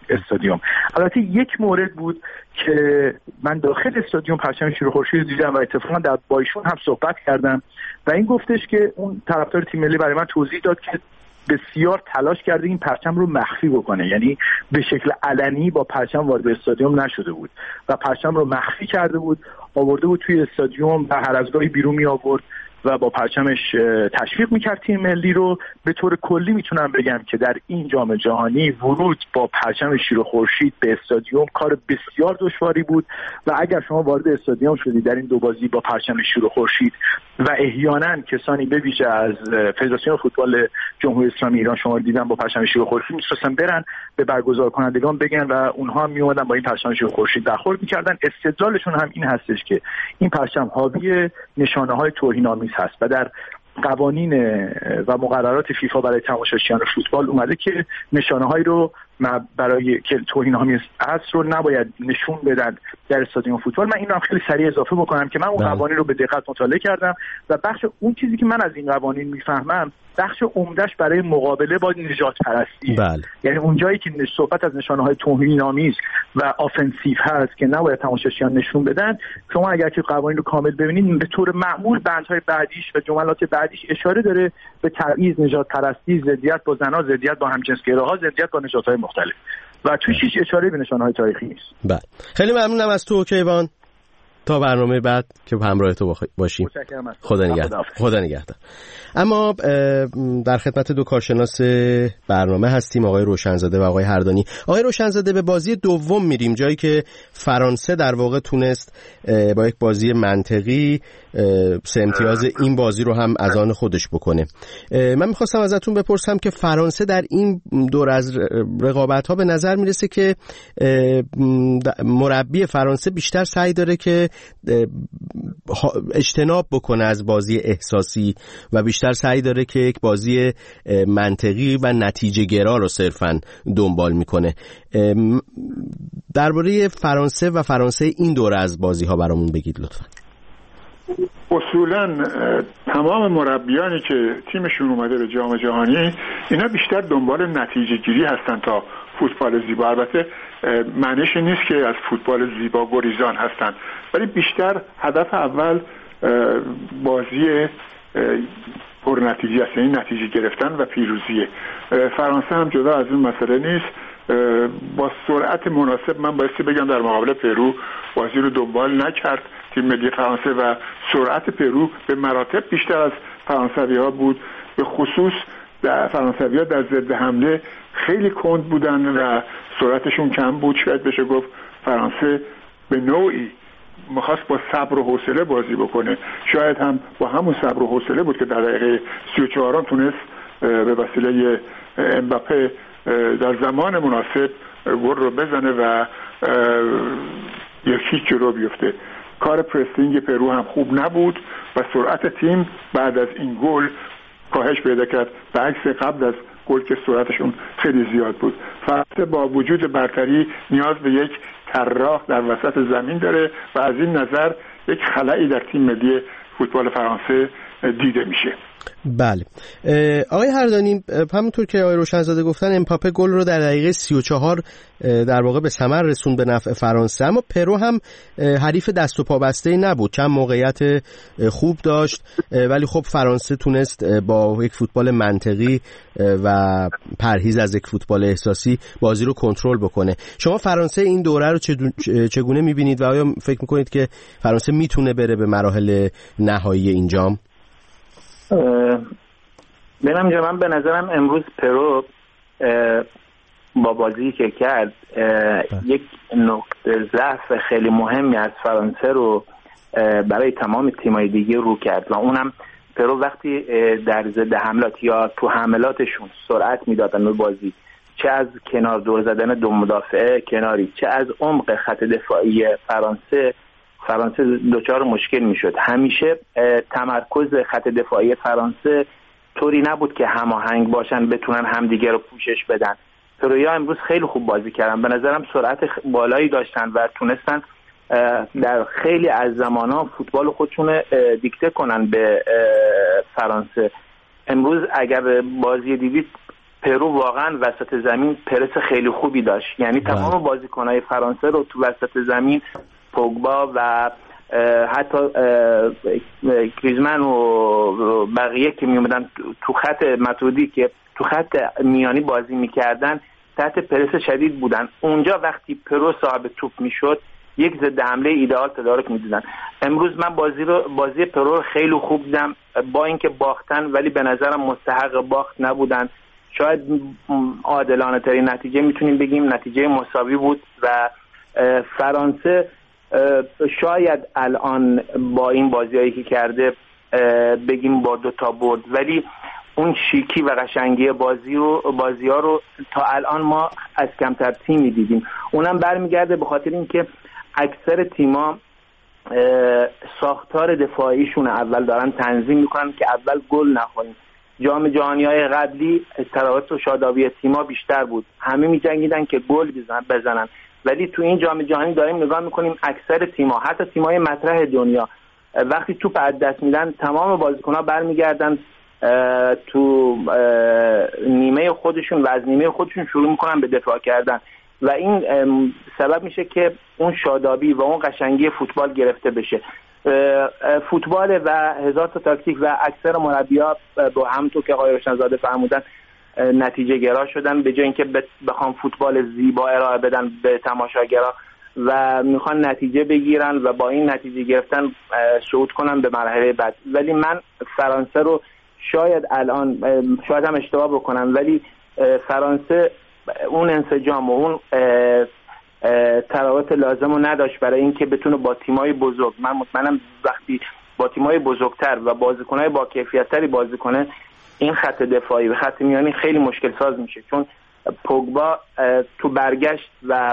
استادیوم. البته یک مورد بود که من داخل استادیوم پرچم شیر و خورشید دیدم و اتفاقا در با ایشون هم صحبت کردم و این گفتش که اون طرفدار تیم ملی برای من توضیح داد که بسیار تلاش کرده این پرچم رو مخفی بکنه، یعنی به شکل علنی با پرچم وارد استادیوم نشده بود و پرچم رو مخفی کرده بود، آورده بود توی استادیوم و هر از گاهی بیرون می آورد و با پرچمش تشویق میکرد تیم ملی رو. به طور کلی میتونم بگم که در این جام جهانی ورود با پرچم شیر و خورشید به استادیوم کار بسیار دشواری بود و اگر شما وارد استادیوم شدید در این دو بازی با پرچم شیر و خورشید و احیانا کسانی به ویژه از فدراسیون فوتبال جمهوری اسلامی ایران شما رو دیدن با پرچم شیر و خورشید، می‌خواستن برن به برگزار کنندگان بگن و اونها هم میومدن با این پرچم شیر و خورشید برخورد میکردن. استدلالشون هم این هستش که این پرچم حاوی نشانه‌های توهین‌آمیز هست و در قوانین و مقررات فیفا برای تماشاچیان فوتبال اومده که نشانه‌هایی رو برای که توهین‌آمیز است رو نباید نشون بدن در استادیوم فوتبال. من اینو هم خیلی سریع اضافه بکنم که من اون قوانین رو به دقت مطالعه کردم و بخش اون چیزی که من از این قوانین میفهمم بخش عمدهش برای مقابله با نژاد پرستی، بله. یعنی اونجایی که صحبت از نشانه‌های توهین‌آمیز و آفنسیو هست که نباید تماشاچیان نشون بدن، شما اگر که قوانین رو کامل ببینید به طور معمول بندهای بعدیش و جملات بعدیش اشاره داره به تبعیض، نژاد پرستی، ضدیت با زنان، ضدیت با همجنسگراها، ضدیت با نژادهای مختلف و توش هیچ اشاره به نشانه‌های تاریخی نیست. بله. خیلی ممنونم از تو کیوان. تا برنامه بعد که همراه تو باشیم. خدا نگهدار. خدا نگهدار. اما در خدمت دو کارشناس برنامه هستیم، آقای روشنزاده و آقای هردانی. آقای روشنزاده، به بازی دوم میریم، جایی که فرانسه در واقع تونست با یک بازی منطقی سه امتیاز این بازی رو هم از آن خودش بکنه. من میخواستم ازتون بپرسم که فرانسه در این دور از رقابت‌ها به نظر میرسه که مربی فرانسه بیشتر سعی داره که اجتناب بکنه از بازی احساسی و بیشتر سعی داره که یک بازی منطقی و نتیجه گرا رو صرفاً دنبال میکنه. درباره فرانسه و فرانسه این دوره از بازی ها برامون بگید لطفاً. اصولاً تمام مربیانی که تیمشون اومده به جام جهانی اینا بیشتر دنبال نتیجه گیری هستن تا فوتبال زیبا. البته معنیش نیست که از فوتبال زیبا گریزان هستن، ولی بیشتر هدف اول بازی پر نتیجه است، یعنی نتیجه گرفتن و پیروزیه. فرانسه هم جدا از این مسئله نیست. با سرعت مناسب من بایستی بگم در مقابل پرو بازی رو دنبال نکرد تیم ملی فرانسه و سرعت پرو به مراتب بیشتر از فرانسوی‌ها بود. به خصوص در فرانسوی‌ها در ضد حمله خیلی کند بودن و سرعتشون کم بود. شاید بشه گفت فرانسه به نوعی می‌خواست با صبر و حوصله بازی بکنه. شاید هم با همون صبر و حوصله بود که در دقیقه سی و چهار تونست به وسیله امباپه در زمان مناسب گل رو بزنه و یکی جلو بیفته. کار پرسینگ پرو هم خوب نبود و سرعت تیم بعد از این گل کاهش پیدا کرد، به عکس قبل از گل که سرعتشون خیلی زیاد بود. فرانسه با وجود برتری نیاز به یک طراح در وسط زمین داره و از این نظر یک خلایی در تیم ملی فوتبال فرانسه دیده میشه. بله آقای هردانی، همونطور که آقای روشنزاده گفتن امباپه گل رو در دقیقه سی و چهار در واقع به ثمر رسوند به نفع فرانسه، اما پرو هم حریف دست و پا بسته نبود، چند موقعیت خوب داشت ولی خب فرانسه تونست با یک فوتبال منطقی و پرهیز از یک فوتبال احساسی بازی رو کنترل بکنه. شما فرانسه این دوره رو چگونه می‌بینید و آیا فکر می‌کنید که فرانسه میتونه بره به مراحل نهایی این جام؟ بنام جا من به نظرم امروز پرو با بازی که کرد یک نقطه ضعف خیلی مهمی از فرانسه رو برای تمام تیم‌های دیگه رو کرد و اونم پرو وقتی در ضد حملات یا تو حملاتشون سرعت میدادن به بازی، چه از کنار دور زدن دو مدافعه کناری چه از عمق خط دفاعی فرانسه فرانسه دچار مشکل میشد. همیشه تمرکز خط دفاعی فرانسه طوری نبود که هماهنگ باشن بتونن همدیگه رو پوشش بدن. پرویا امروز خیلی خوب بازی کردن، به نظرم سرعت بالایی داشتن و تونستن در خیلی از زمانها فوتبال خودشون دیکته کنن به فرانسه. امروز اگر بازی دیدید پرو واقعا وسط زمین پرس خیلی خوبی داشت، یعنی تمام بازیکن‌های فرانسه رو تو وسط زمین پوگبا و حتی گریزمن و بقیه که می اومدن تو خط متودی که تو خط میانی بازی میکردن تحت پرس شدید بودن. اونجا وقتی پرو صاحب توپ میشد یک ضد حمله ایدئال تدارک میدادن. امروز من بازی رو بازی پرو رو خیلی خوب دیدم، با اینکه باختن ولی به نظرم مستحق باخت نبودن. شاید عادلانه ترین نتیجه میتونیم بگیم نتیجه مساوی بود و فرانسه شاید الان با این بازیایی که کرده بگیم با دو تا برد، ولی اون شیکی و قشنگی بازی رو بازی‌ها رو تا الان ما از کمتر تیمی دیدیم. اونم برمیگرده به خاطر اینکه اکثر تیم‌ها ساختار دفاعیشون اول دارن تنظیم میکنن که اول گل نخوریم. جام جهانی‌های قبلی تراوت و شادابی تیم‌ها بیشتر بود، همه می‌جنگیدن که گل بزنن، ولی تو این جام جهانی داریم نگاه میکنیم اکثر تیم‌ها حتی تیم‌های مطرح دنیا وقتی توپ از دست میدن تمام بازیکن‌ها برمیگردن تو نیمه خودشون و از نیمه خودشون شروع میکنن به دفاع کردن و این سبب میشه که اون شادابی و اون قشنگی فوتبال گرفته بشه. فوتبال و هزار تا تاکتیک و اکثر مربی‌ها با همونطور که آقای روشنزاده فرمودن نتیجه گرا شدن، به جای اینکه بخوام فوتبال زیبا ارائه بدن به تماشاگرها و میخوان نتیجه بگیرن و با این نتیجه گرفتن صعود کنن به مرحله بعد. ولی من فرانسه رو شاید الان شاید هم اشتباه بکنم ولی فرانسه اون انسجام و اون تراوت لازم رو نداشت برای اینکه بتونه با تیمای بزرگ، من مطمئنم وقتی با تیمای بزرگتر و بازیکنای با کیفیت‌تری بازی کنه این خط دفاعی و خط میانی خیلی مشکل ساز میشه، چون پوگبا تو برگشت و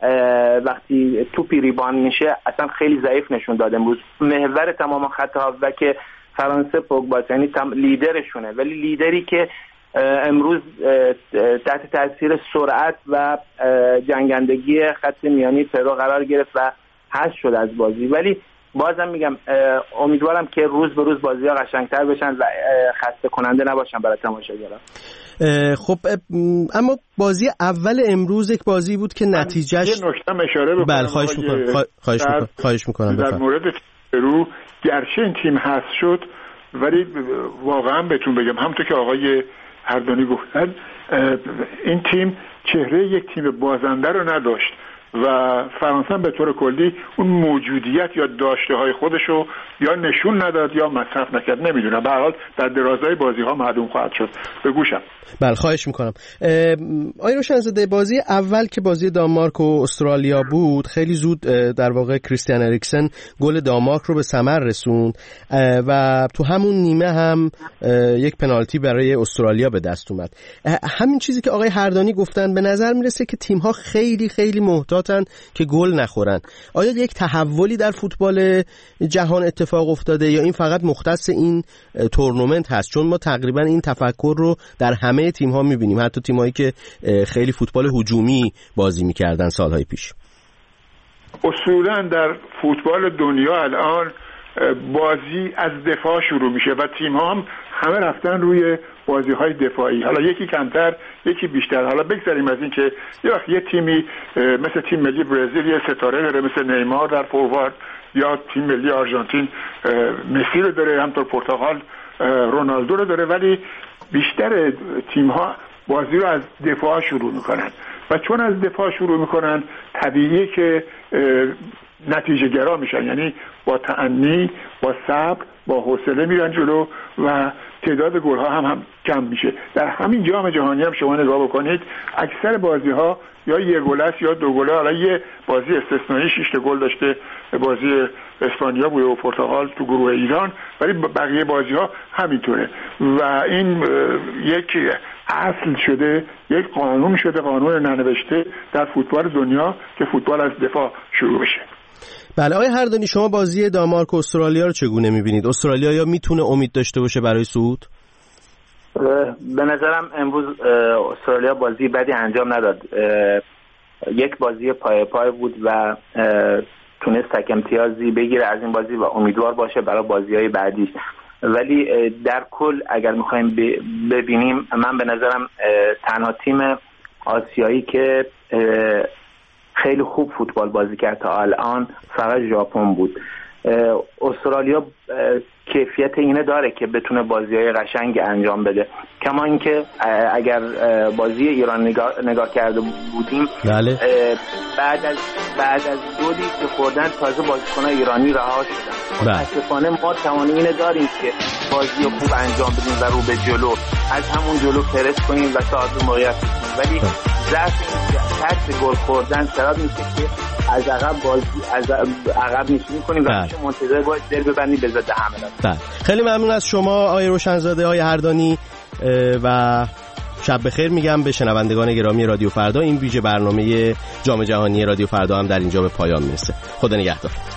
وقتی توپی ریبان میشه اصلا خیلی ضعیف نشون داده. امروز محور تمام خط هافبک فرانسه پوگبا، یعنی لیدرشونه، ولی لیدری که امروز تحت تاثیر سرعت و جنگندگی خط میانی پرو قرار گرفت و حذف شد از بازی. ولی بازم میگم امیدوارم که روز به روز بازی‌ها قشنگتر بشن و خسته کننده نباشن برای تماشاگران. خب اما بازی اول امروز یک بازی بود که نتیجهش یه نکته اشاره بکنم. بله خواهش میکنم خواهش میکنم خواهش میکنم در مورد پرو گرچه این تیم حذف شد ولی واقعا بهتون بگم همونطور که آقای هردانی گفتن این تیم چهره یک تیم بازنده رو نداشت و فرانسه به طور کلی اون موجودیت یا داشته های خودشو یا نشون نداد یا مصرف نکرد. نمیدونم به هر حال در درازای بازی ها معدوم خواهد شد. به گوشم. بله خواهش میکنم. آقای روشنزاده بازی اول که بازی دانمارک و استرالیا بود خیلی زود در واقع کریستیان اریکسن گل دانمارک رو به ثمر رسوند و تو همون نیمه هم یک پنالتی برای استرالیا به دست اومد. همین چیزی که آقای هردانی گفتن به نظر میرسه که تیم ها خیلی خیلی محتاطن که گل نخورن. آیا یک تحولی در فوتبال جهان اتفاق افتاده یا این فقط مختص این تورنمنت هست؟ چون ما تقریبا این تفکر رو در همه تیم ها میبینیم، حتی تیم هایی که خیلی فوتبال هجومی بازی میکردن سالهای پیش. اصولا در فوتبال دنیا الان بازی از دفاع شروع میشه و تیم ها هم همه رفتن روی بازی های دفاعی، حالا یکی کمتر یکی بیشتر. حالا بگذاریم از این که یا یه تیمی مثل تیم ملی برزیل یه ستاره داره مثل نیمار در فوروارد، یا تیم ملی آرژانتین مسی رو داره، همطور پرتغال رونالدو رو داره، ولی بیشتر تیم ها بازی رو از دفاع شروع میکنن و چون از دفاع شروع میکنن طبیعیه که نتیجه گرا میشن، یعنی با تأنی با صبر با حوصله میرن جلو و تعداد گل ها هم, هم کم میشه. در همین جام جهانی هم شما نگاه بکنید اکثر بازی ها یا یک گل است یا دو گله. حالا یه بازی استثنایی شش گل داشته بازی اسپانیا بود و پرتغال تو گروه ایران، ولی بقیه بازی ها همینطوره و این یک اصل شده، یک قانون شده، قانون ننوشته در فوتبال دنیا که فوتبال از دفاع شروع بشه. بله آقای هردانی شما بازی دانمارک و استرالیا رو چگونه می‌بینید؟ استرالیا یا میتونه امید داشته باشه برای صعود؟ به نظرم امروز استرالیا بازی بدی انجام نداد. یک بازی پای پای بود و تونست تک امتیازی بگیره از این بازی و امیدوار باشه برای بازی‌های بعدی. ولی در کل اگر میخوایم ببینیم من به نظرم تنها تیم آسیایی که خیلی خوب فوتبال بازی کرد تا الان فقط ژاپن بود. استرالیا کیفیت اینه داره که بتونه بازی‌های قشنگ انجام بده، کما اینکه اگر بازی ایران نگاه, نگاه کرده بودیم بله. بعد از بعد از گلی که خوردن تازه بازیکن‌های ایرانی رها شدن. متأسفانه ما توانایی اینه داریم که بازی خوب انجام بدیم و رو به جلو از همون جلو پرس کنیم و صاحب موقعیت بشیم، ولی ضعف ترس گل خوردن سبب میشه که از عقب بازی از عقب نشینی کنیم و میشه منتظر باید دل ببندیم به ضد حمله. بله خیلی ممنون از شما آقای روشنزاده، آقای هردانی و شب بخیر میگم به شنوندگان گرامی رادیو فردا. این ویژه برنامه جام جهانی رادیو فردا هم در اینجا به پایان میرسه. خدا نگهدار.